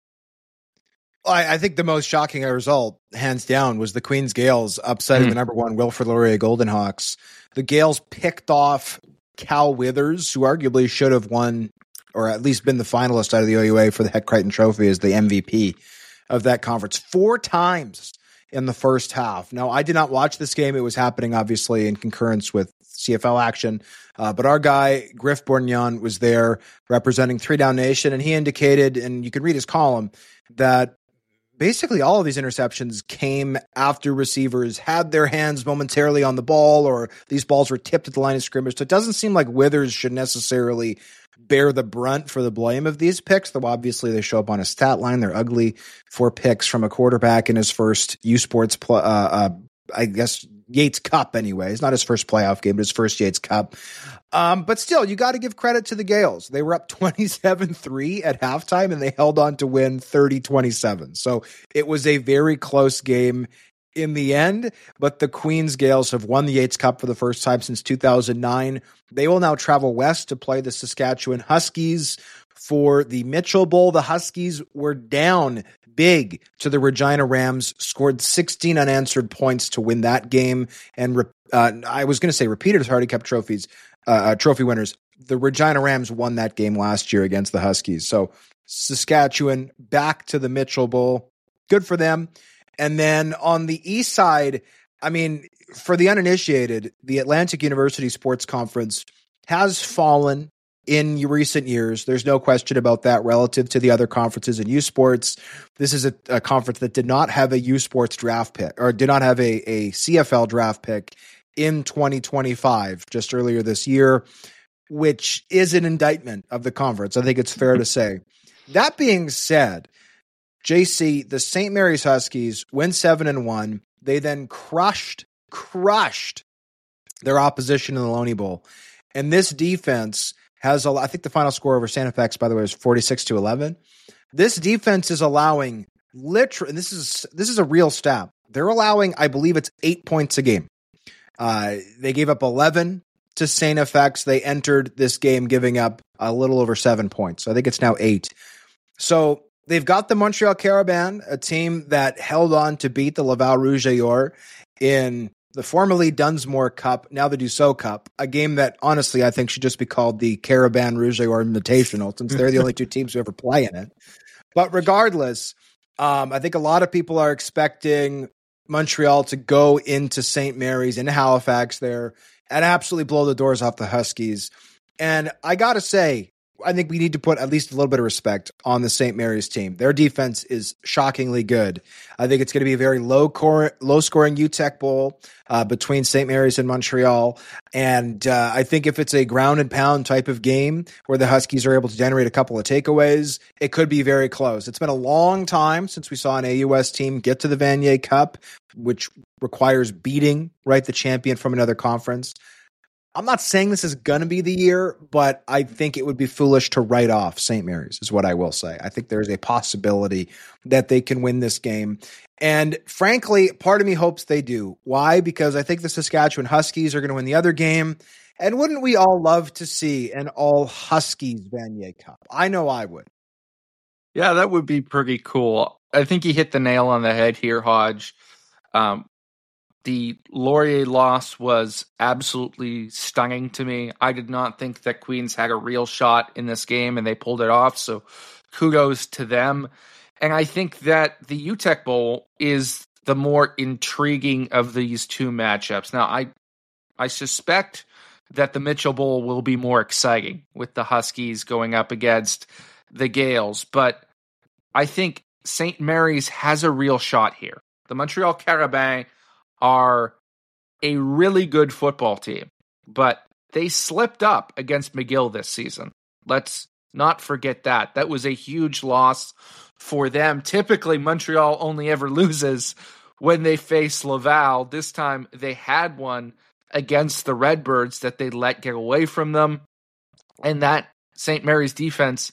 I, I think the most shocking result, hands down, was the Queens Gales upsetting mm. the number one Wilfrid Laurier Golden Hawks. The Gales picked off Cal Withers, who arguably should have won, or at least been the finalist out of the O U A for the Heck Crichton Trophy as the M V P of that conference, four times in the first half. Now, I did not watch this game. It was happening, obviously, in concurrence with C F L action. Uh, but our guy, Griff Bourgnon, was there representing Three Down Nation, and he indicated, and you can read his column, that basically all of these interceptions came after receivers had their hands momentarily on the ball, or these balls were tipped at the line of scrimmage. So it doesn't seem like Withers should necessarily bear the brunt for the blame of these picks, though obviously they show up on a stat line. They're ugly for picks from a quarterback in his first U Sports, pl- uh, uh, I guess, Yates Cup anyway. It's not his first playoff game, but his first Yates Cup. Um, but still, you got to give credit to the Gales. They were up twenty-seven three at halftime, and they held on to win thirty twenty-seven. So it was a very close game in the end, but the Queens Gales have won the Yates Cup for the first time since two thousand nine. They will now travel west to play the Saskatchewan Huskies for the Mitchell Bowl. The Huskies were down big to the Regina Rams, scored sixteen unanswered points to win that game. And uh, I was going to say repeated Hardy Cup trophies, uh, uh, trophy winners. The Regina Rams won that game last year against the Huskies. So Saskatchewan back to the Mitchell Bowl. Good for them. And then on the east side, I mean, for the uninitiated, the Atlantic University Sports Conference has fallen in recent years. There's no question about that relative to the other conferences in U Sports. This is a, a conference that did not have a U Sports draft pick, or did not have a, a C F L draft pick in twenty twenty-five, just earlier this year, which is an indictment of the conference. I think it's fair to say. That being said, J C, the Saint Mary's Huskies win seven and one. They then crushed, crushed their opposition in the Loney Bowl. And this defense has, a, I think the final score over Santa Fe, by the way, was forty-six to eleven. This defense is allowing literally, and this is, this is a real stat. They're allowing, I believe it's eight points a game. Uh, they gave up eleven to Saint Fe. They entered this game giving up a little over seven points. So I think it's now eight. So they've got the Montreal Carabins, a team that held on to beat the Laval Rouge-Or in the formerly Dunsmore Cup, now the Dussault Cup, a game that honestly I think should just be called the Carabin Rouge-Or Invitational, since they're the only two teams who ever play in it. But regardless, um, I think a lot of people are expecting Montreal to go into Saint Mary's in Halifax there and absolutely blow the doors off the Huskies. And I got to say, I think we need to put at least a little bit of respect on the Saint Mary's team. Their defense is shockingly good. I think it's going to be a very low core, low scoring U T E C Bowl uh, between Saint Mary's and Montreal. And uh, I think if it's a ground and pound type of game where the Huskies are able to generate a couple of takeaways, it could be very close. It's been a long time since we saw an A U S team get to the Vanier Cup, which requires beating, right, the champion from another conference. I'm not saying this is going to be the year, but I think it would be foolish to write off Saint Mary's is what I will say. I think there's a possibility that they can win this game. And frankly, part of me hopes they do. Why? Because I think the Saskatchewan Huskies are going to win the other game. And wouldn't we all love to see an all Huskies Vanier Cup? I know I would. Yeah, that would be pretty cool. I think you hit the nail on the head here, Hodge. Um, The Laurier loss was absolutely stunning to me. I did not think that Queens had a real shot in this game, and they pulled it off, so kudos to them. And I think that the U T E C Bowl is the more intriguing of these two matchups. Now, I I suspect that the Mitchell Bowl will be more exciting with the Huskies going up against the Gales. But I think Saint Mary's has a real shot here. The Montreal Carabins are a really good football team, but they slipped up against McGill this season. Let's not forget that. That was a huge loss for them. Typically, Montreal only ever loses when they face Laval. This time, they had one against the Redbirds that they let get away from them. And that Saint Mary's defense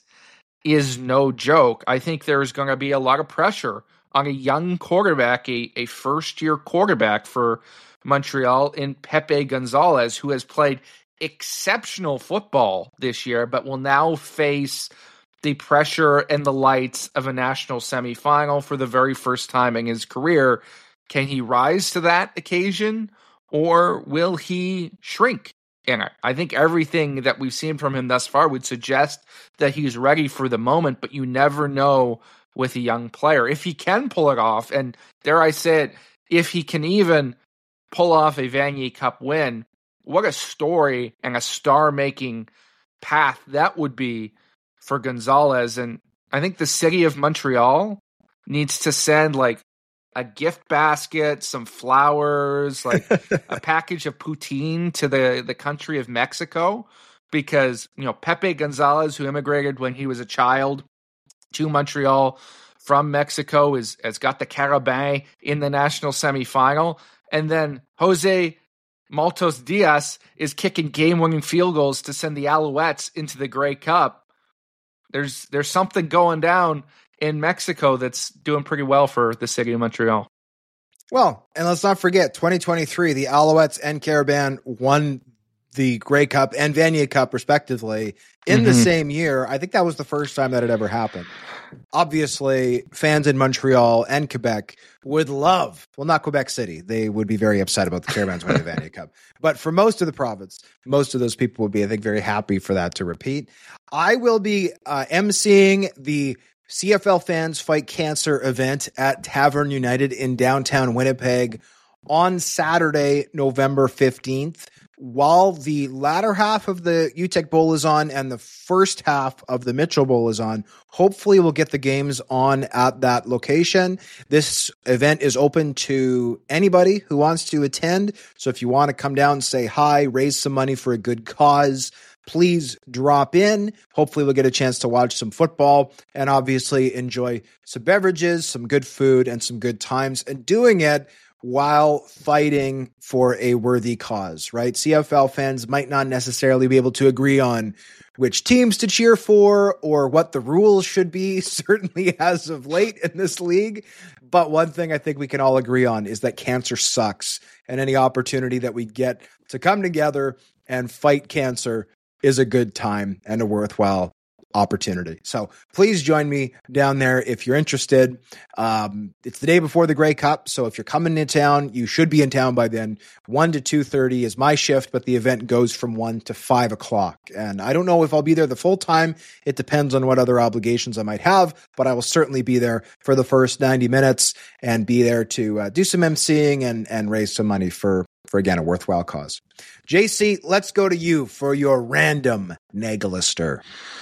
is no joke. I think there's going to be a lot of pressure on a young quarterback, a, a first-year quarterback for Montreal in Pepe Gonzalez, who has played exceptional football this year, but will now face the pressure and the lights of a national semifinal for the very first time in his career. Can he rise to that occasion, or will he shrink in it? I think everything that we've seen from him thus far would suggest that he's ready for the moment, but you never know with a young player. If he can pull it off, and dare I say it, if he can even pull off a Vanier Cup win, what a story and a star-making path that would be for Gonzalez. And I think the city of Montreal needs to send like a gift basket, some flowers, like a package of poutine to the, the country of Mexico, because, you know, Pepe Gonzalez, who immigrated when he was a child to Montreal from Mexico, is has got the Carabins in the national semifinal. And then Jose Maltos Diaz is kicking game-winning field goals to send the Alouettes into the Grey Cup. There's there's something going down in Mexico that's doing pretty well for the city of Montreal. Well, and let's not forget, twenty twenty-three, the Alouettes and Carabins won the Grey Cup and Vanier Cup, respectively, in mm-hmm. the same year. I think that was the first time that had ever happened. Obviously, fans in Montreal and Quebec would love, well, not Quebec City. They would be very upset about the Carabins winning the Vanier Cup. But for most of the province, most of those people would be, I think, very happy for that to repeat. I will be uh, emceeing the C F L Fans Fight Cancer event at Tavern United in downtown Winnipeg on Saturday, November fifteenth. While the latter half of the U T E C Bowl is on and the first half of the Mitchell Bowl is on, hopefully we'll get the games on at that location. This event is open to anybody who wants to attend. So if you want to come down and say hi, raise some money for a good cause, please drop in. Hopefully we'll get a chance to watch some football and obviously enjoy some beverages, some good food, and some good times, and doing it while fighting for a worthy cause, right? C F L fans might not necessarily be able to agree on which teams to cheer for or what the rules should be, certainly as of late in this league. But one thing I think we can all agree on is that cancer sucks, and any opportunity that we get to come together and fight cancer is a good time and a worthwhile opportunity. So please join me down there if you're interested. Um, it's the day before the Grey Cup, so if you're coming to town, you should be in town by then. one to two thirty is my shift, but the event goes from one to five o'clock. And I don't know if I'll be there the full time. It depends on what other obligations I might have, but I will certainly be there for the first ninety minutes and be there to uh, do some emceeing and, and raise some money for, for, again, a worthwhile cause. J C, let's go to you for your random Nagalister.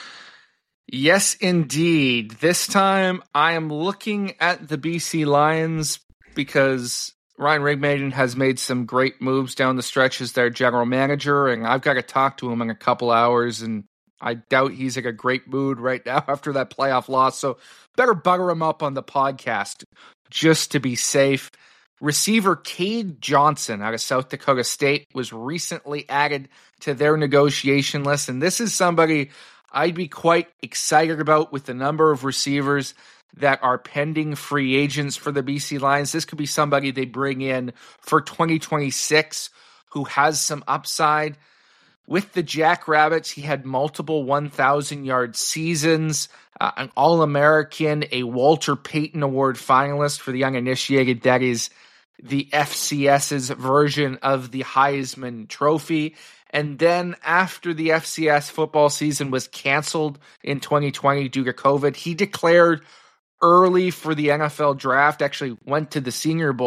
Yes, indeed. This time I am looking at the B C Lions because Ryan Rigmaiden has made some great moves down the stretch as their general manager, and I've got to talk to him in a couple hours, and I doubt he's in a great mood right now after that playoff loss, so better butter him up on the podcast just to be safe. Receiver Cade Johnson out of South Dakota State was recently added to their negotiation list, and this is somebody I'd be quite excited about with the number of receivers that are pending free agents for the B C Lions. This could be somebody they bring in for twenty twenty-six who has some upside. With the Jackrabbits, he had multiple one thousand yard seasons, uh, an All-American, a Walter Payton Award finalist for the uninitiated. That is the F C S's version of the Heisman Trophy. And then after the F C S football season was canceled in twenty twenty due to COVID, he declared early for the N F L draft, actually went to the Senior Bowl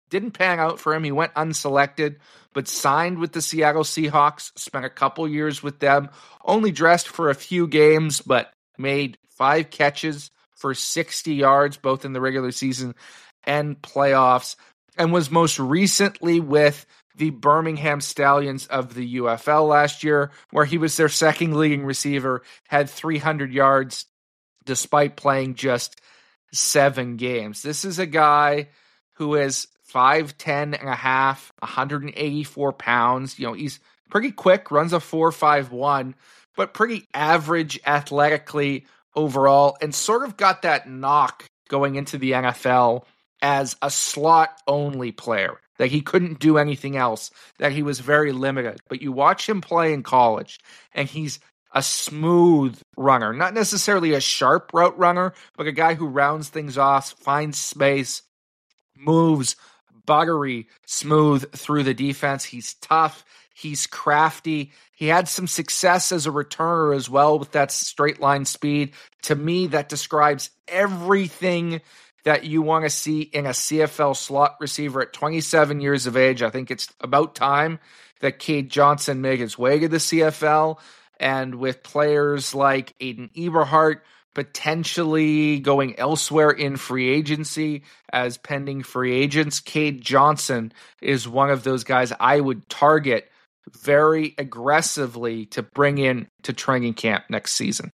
Didn't pan out for him. He went unselected, but signed with the Seattle Seahawks, spent a couple years with them, only dressed for a few games, but made five catches for sixty yards, both in the regular season and playoffs, and was most recently with the Birmingham Stallions of the U F L last year, where he was their second leading receiver, had three hundred yards despite playing just seven games. This is a guy who is five ten and a half, one hundred eighty-four pounds. You know, he's pretty quick, runs a four five one, but pretty average athletically overall, and sort of got that knock going into the N F L as a slot-only player, that he couldn't do anything else, that he was very limited. But you watch him play in college, and he's a smooth runner, not necessarily a sharp route runner, but a guy who rounds things off, finds space, moves buttery smooth through the defense. He's tough. He's crafty. He had some success as a returner as well with that straight line speed. To me, that describes everything that you want to see in a C F L slot receiver at twenty-seven years of age. I think it's about time that Cade Johnson make his way to the C F L. And with players like Aiden Eberhardt potentially going elsewhere in free agency as pending free agents, Cade Johnson is one of those guys I would target very aggressively to bring in to training camp next season.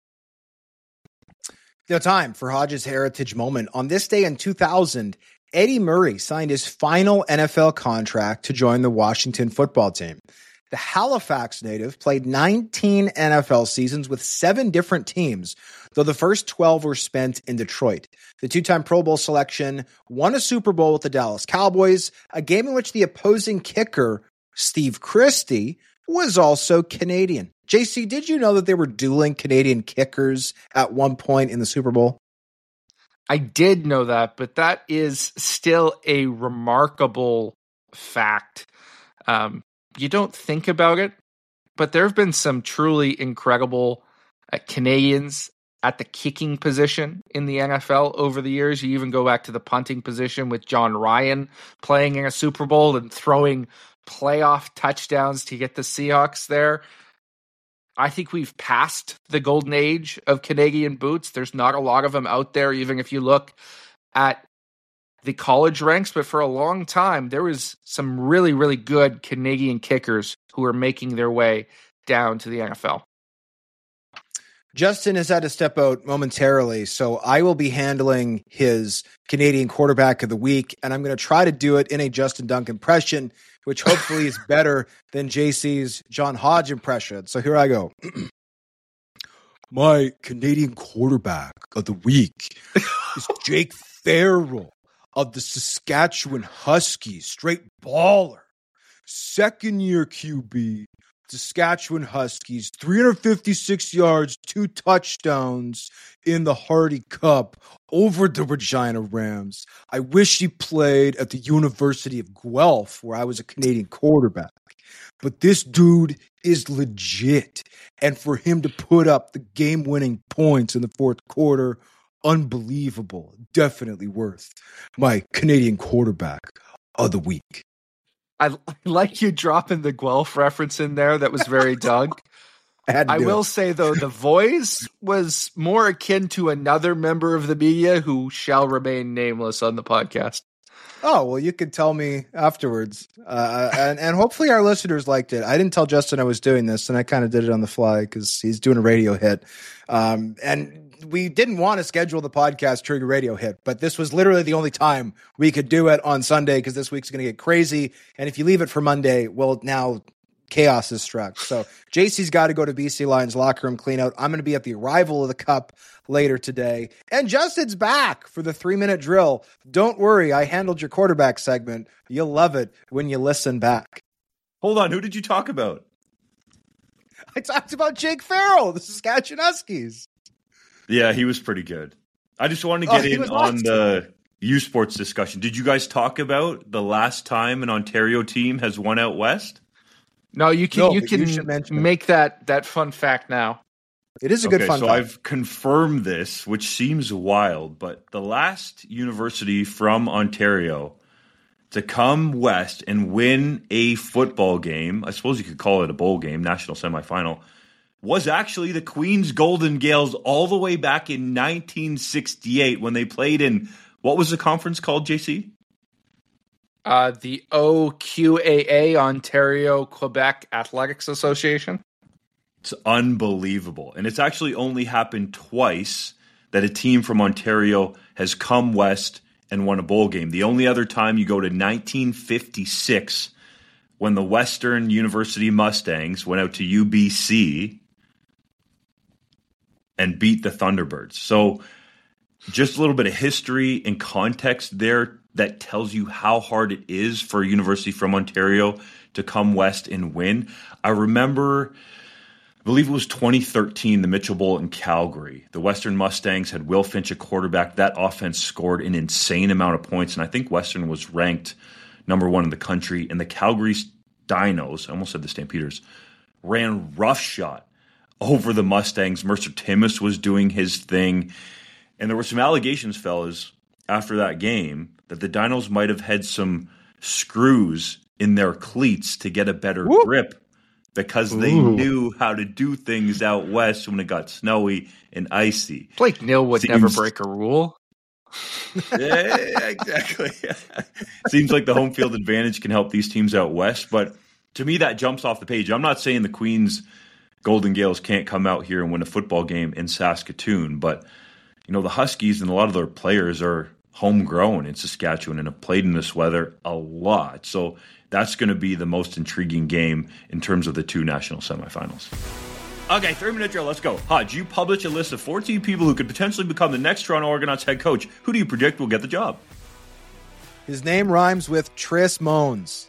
No time for Hodges' Heritage Moment. On this day in two thousand, Eddie Murray signed his final N F L contract to join the Washington football team. The Halifax native played nineteen N F L seasons with seven different teams, though the first twelve were spent in Detroit. The two-time Pro Bowl selection won a Super Bowl with the Dallas Cowboys, a game in which the opposing kicker, Steve Christie, was also Canadian. J C, did you know that they were dueling Canadian kickers at one point in the Super Bowl? I did know that, but that is still a remarkable fact. Um, you don't think about it, but there have been some truly incredible uh, Canadians at the kicking position in the N F L over the years. You even go back to the punting position with John Ryan playing in a Super Bowl and throwing playoff touchdowns to get the Seahawks there. I think we've passed the golden age of Canadian boots. There's not a lot of them out there, even if you look at the college ranks, but for a long time, there was some really, really good Canadian kickers who were making their way down to the N F L. Justin has had to step out momentarily, so I will be handling his Canadian quarterback of the week, and I'm going to try to do it in a Justin Dunk impression, which hopefully is better than J C's John Hodge impression. So here I go. My Canadian quarterback of the week is Jake Farrell of the Saskatchewan Huskies. Straight baller. Second year Q B. Saskatchewan Huskies, three hundred fifty-six yards, two touchdowns in the Hardy Cup over the Regina Rams. I wish he played at the University of Guelph, where I was a Canadian quarterback. But this dude is legit. And for him to put up the game-winning points in the fourth quarter, unbelievable. Definitely worth my Canadian quarterback of the week. I like you dropping the Guelph reference in there. That was very Doug. I, I will it. say, though, the voice was more akin to another member of the media who shall remain nameless on the podcast. Oh, well, you could tell me afterwards. Uh, and, and hopefully our listeners liked it. I didn't tell Justin I was doing this, and I kind of did it on the fly because he's doing a radio hit. Um, and we didn't want to schedule the podcast during a radio hit, but this was literally the only time we could do it on Sunday because this week's going to get crazy. And if you leave it for Monday, well, now chaos is struck. So J C's got to go to B C Lions locker room clean out. I'm going to be at the arrival of the Cup later today. And Justin's back for the three-minute drill. Don't worry, I handled your quarterback segment. You'll love it when you listen back. Hold on, who did you talk about? I talked about Jake Farrell, the Saskatchewan Huskies. Yeah, he was pretty good. I just wanted to get oh, in on awesome. the U Sports discussion. Did you guys talk about the last time an Ontario team has won out west? No, you can no, you can you make that that fun fact now. It is a good okay, fun so fact. I've confirmed this, which seems wild, but the last university from Ontario to come west and win a football game, I suppose you could call it a bowl game, national semifinal, was actually the Queens Golden Gales all the way back in nineteen sixty-eight when they played in, what was the conference called, J C? Uh, the O Q A A, Ontario Quebec Athletics Association. It's unbelievable. And it's actually only happened twice that a team from Ontario has come west and won a bowl game. The only other time you go to nineteen fifty-six when the Western University Mustangs went out to U B C and beat the Thunderbirds. So just a little bit of history and context there that tells you how hard it is for a university from Ontario to come west and win. I remember, I believe it was twenty thirteen, the Mitchell Bowl in Calgary. The Western Mustangs had Will Finch, a quarterback. That offense scored an insane amount of points, and I think Western was ranked number one in the country. And the Calgary Dinos, I almost said the Stampeders, ran roughshod over the Mustangs. Mercer Timmis was doing his thing. And there were some allegations, fellas, after that game that the Dinos might have had some screws in their cleats to get a better Woo. grip because they Ooh. knew how to do things out west when it got snowy and icy. Blake Neal would Seems... never break a rule. Yeah, exactly. Seems like the home field advantage can help these teams out west, but to me that jumps off the page. I'm not saying the Queens Golden Gales can't come out here and win a football game in Saskatoon, but you know the Huskies and a lot of their players are homegrown in Saskatchewan and have played in this weather a lot. So that's going to be the most intriguing game in terms of the two national semifinals. Okay, three-minute drill. Let's go. Hodge, you publish a list of fourteen people who could potentially become the next Toronto Argonauts head coach. Who do you predict will get the job? His name rhymes with Tris Moans.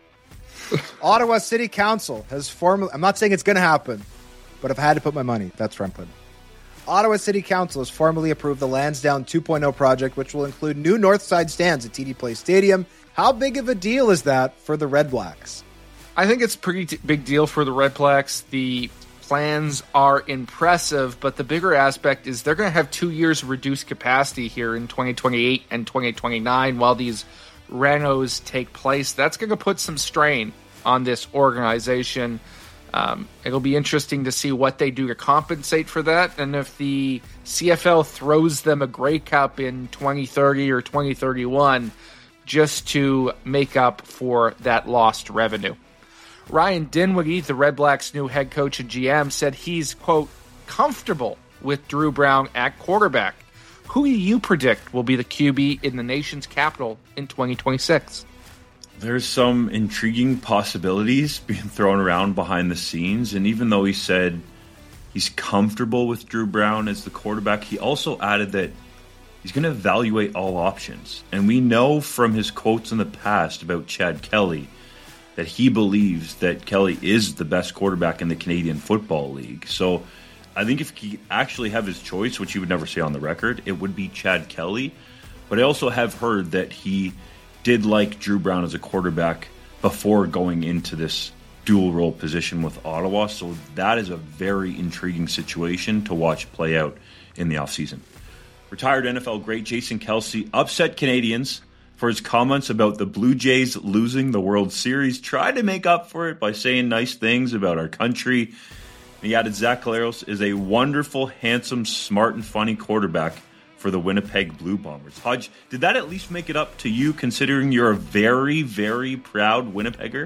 Ottawa City Council has formally... I'm not saying it's going to happen, but if I had to put my money, that's where I'm putting it. Ottawa City Council has formally approved the Lansdowne two point oh project, which will include new north side stands at T D Place Stadium. How big of a deal is that for the Red Blacks? I think it's a pretty t- big deal for the Red Blacks. The plans are impressive, but the bigger aspect is they're going to have two years of reduced capacity here in twenty twenty-eight and twenty twenty-nine while these renos take place. That's going to put some strain on this organization. Um, it'll be interesting to see what they do to compensate for that, and if the C F L throws them a Grey Cup in twenty thirty or twenty thirty-one just to make up for that lost revenue. Ryan Dinwiddie, the Red Blacks' new head coach and G M, said he's, quote, comfortable with Drew Brown at quarterback. Who do you predict will be the Q B in the nation's capital in twenty twenty-six? There's some intriguing possibilities being thrown around behind the scenes, and even though he said he's comfortable with Drew Brown as the quarterback, he also added that he's going to evaluate all options. And we know from his quotes in the past about Chad Kelly that he believes that Kelly is the best quarterback in the Canadian Football League. So I think if he actually have his choice, which he would never say on the record, it would be Chad Kelly. But I also have heard that he did like Drew Brown as a quarterback before going into this dual role position with Ottawa. So that is a very intriguing situation to watch play out in the offseason. Retired N F L great Jason Kelce upset Canadians for his comments about the Blue Jays losing the World Series. Tried to make up for it by saying nice things about our country. And he added Zach Collaros is a wonderful, handsome, smart, and funny quarterback for the Winnipeg Blue Bombers. Hodge, did that at least make it up to you, considering you're a very, very proud Winnipegger?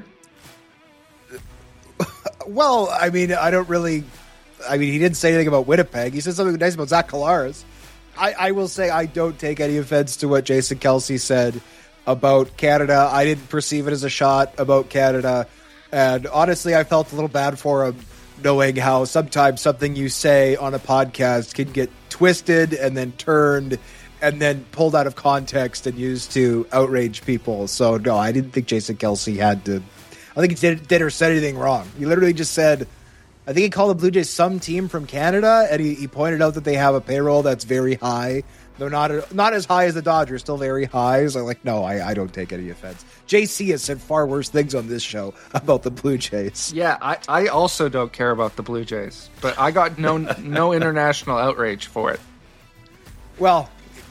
Well, I mean, I don't really... I mean, he didn't say anything about Winnipeg. He said something nice about Zach Collaros. I, I will say I don't take any offense to what Jason Kelce said about Canada. I didn't perceive it as a shot about Canada. And honestly, I felt a little bad for him, knowing how sometimes something you say on a podcast can get twisted and then turned and then pulled out of context and used to outrage people. So, no, I didn't think Jason Kelce had to... I think he did, did or said anything wrong. He literally just said... I think he called the Blue Jays some team from Canada, and he, he pointed out that they have a payroll that's very high. They're not not as high as the Dodgers, still very high. So, like, no, I, I don't take any offense. J C has said far worse things on this show about the Blue Jays. Yeah, I, I also don't care about the Blue Jays, but I got no no international outrage for it. Well,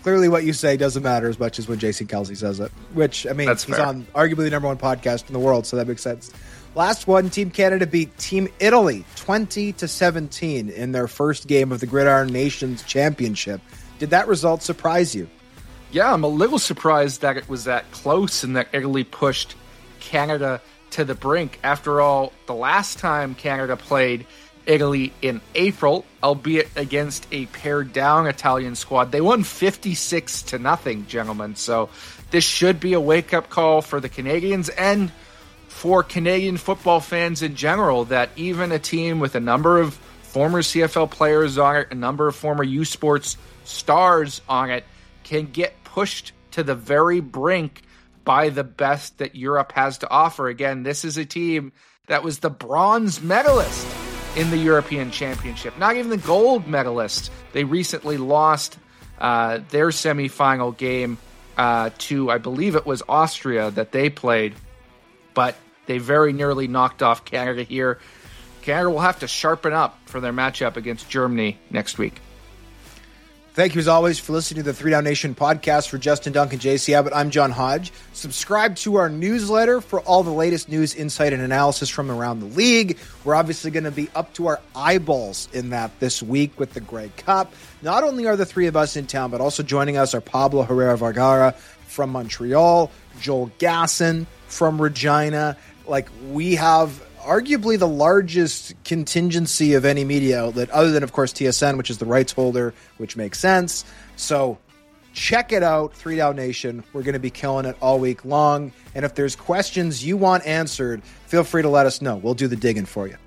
clearly what you say doesn't matter as much as when Jason Kelsey says it, which, I mean, That's he's fair. on arguably the number one podcast in the world, so that makes sense. Last one, Team Canada beat Team Italy twenty to seventeen in their first game of the Gridiron Nations Championship. Did that result surprise you? Yeah, I'm a little surprised that it was that close and that Italy pushed Canada to the brink. After all, the last time Canada played Italy in April, albeit against a pared down Italian squad, they won fifty-six to nothing, gentlemen. So this should be a wake-up call for the Canadians and for Canadian football fans in general, that even a team with a number of former C F L players on it, a number of former U Sports stars on it, can get pushed to the very brink by the best that Europe has to offer. Again, this is a team that was the bronze medalist in the European Championship, not even the gold medalist. They recently lost uh, their semifinal game uh, to, I believe it was Austria that they played, but they very nearly knocked off Canada here. Canada will have to sharpen up for their matchup against Germany next week. Thank you, as always, for listening to the Three Down Nation podcast. For Justin Duncan, J C Abbott, I'm John Hodge. Subscribe to our newsletter for all the latest news, insight, and analysis from around the league. We're obviously going to be up to our eyeballs in that this week with the Grey Cup. Not only are the three of us in town, but also joining us are Pablo Herrera Vergara from Montreal, Joel Gasson from Regina. Like, we have arguably the largest contingency of any media outlet, other than, of course, T S N, which is the rights holder, which makes sense. So check it out, Three Down Nation. We're going to be killing it all week long. And if there's questions you want answered, feel free to let us know. We'll do the digging for you.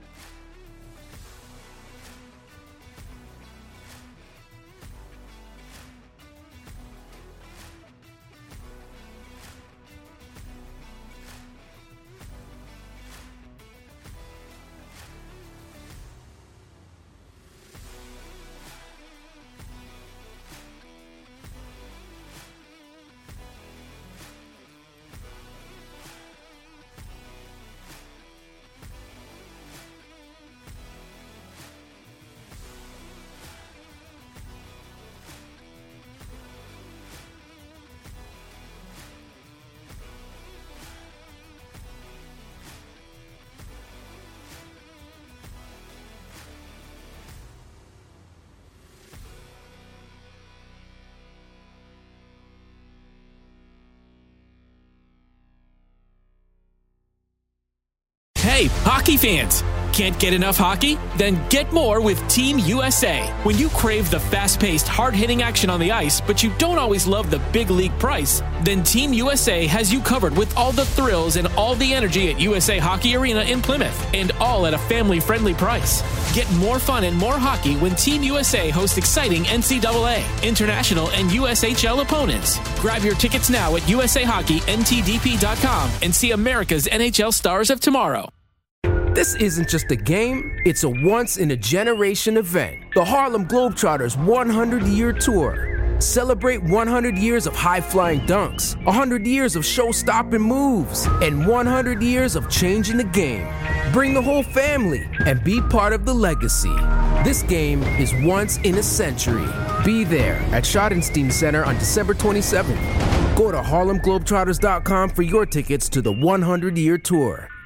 Hey, hockey fans! Can't get enough hockey? Then get more with Team U S A. When you crave the fast-paced, hard-hitting action on the ice, but you don't always love the big league price, then Team U S A has you covered with all the thrills and all the energy at U S A Hockey Arena in Plymouth, and all at a family-friendly price. Get more fun and more hockey when Team U S A hosts exciting N C double A, international, and U S H L opponents. Grab your tickets now at U S A Hockey N T D P dot com and see America's N H L stars of tomorrow. This isn't just a game, it's a once-in-a-generation event. The Harlem Globetrotters one hundred year Tour. Celebrate one hundred years of high-flying dunks, one hundred years of show-stopping moves, and one hundred years of changing the game. Bring the whole family and be part of the legacy. This game is once in a century. Be there at Schottenstein Center on December twenty-seventh. Go to Harlem Globetrotters dot com for your tickets to the one hundred year Tour.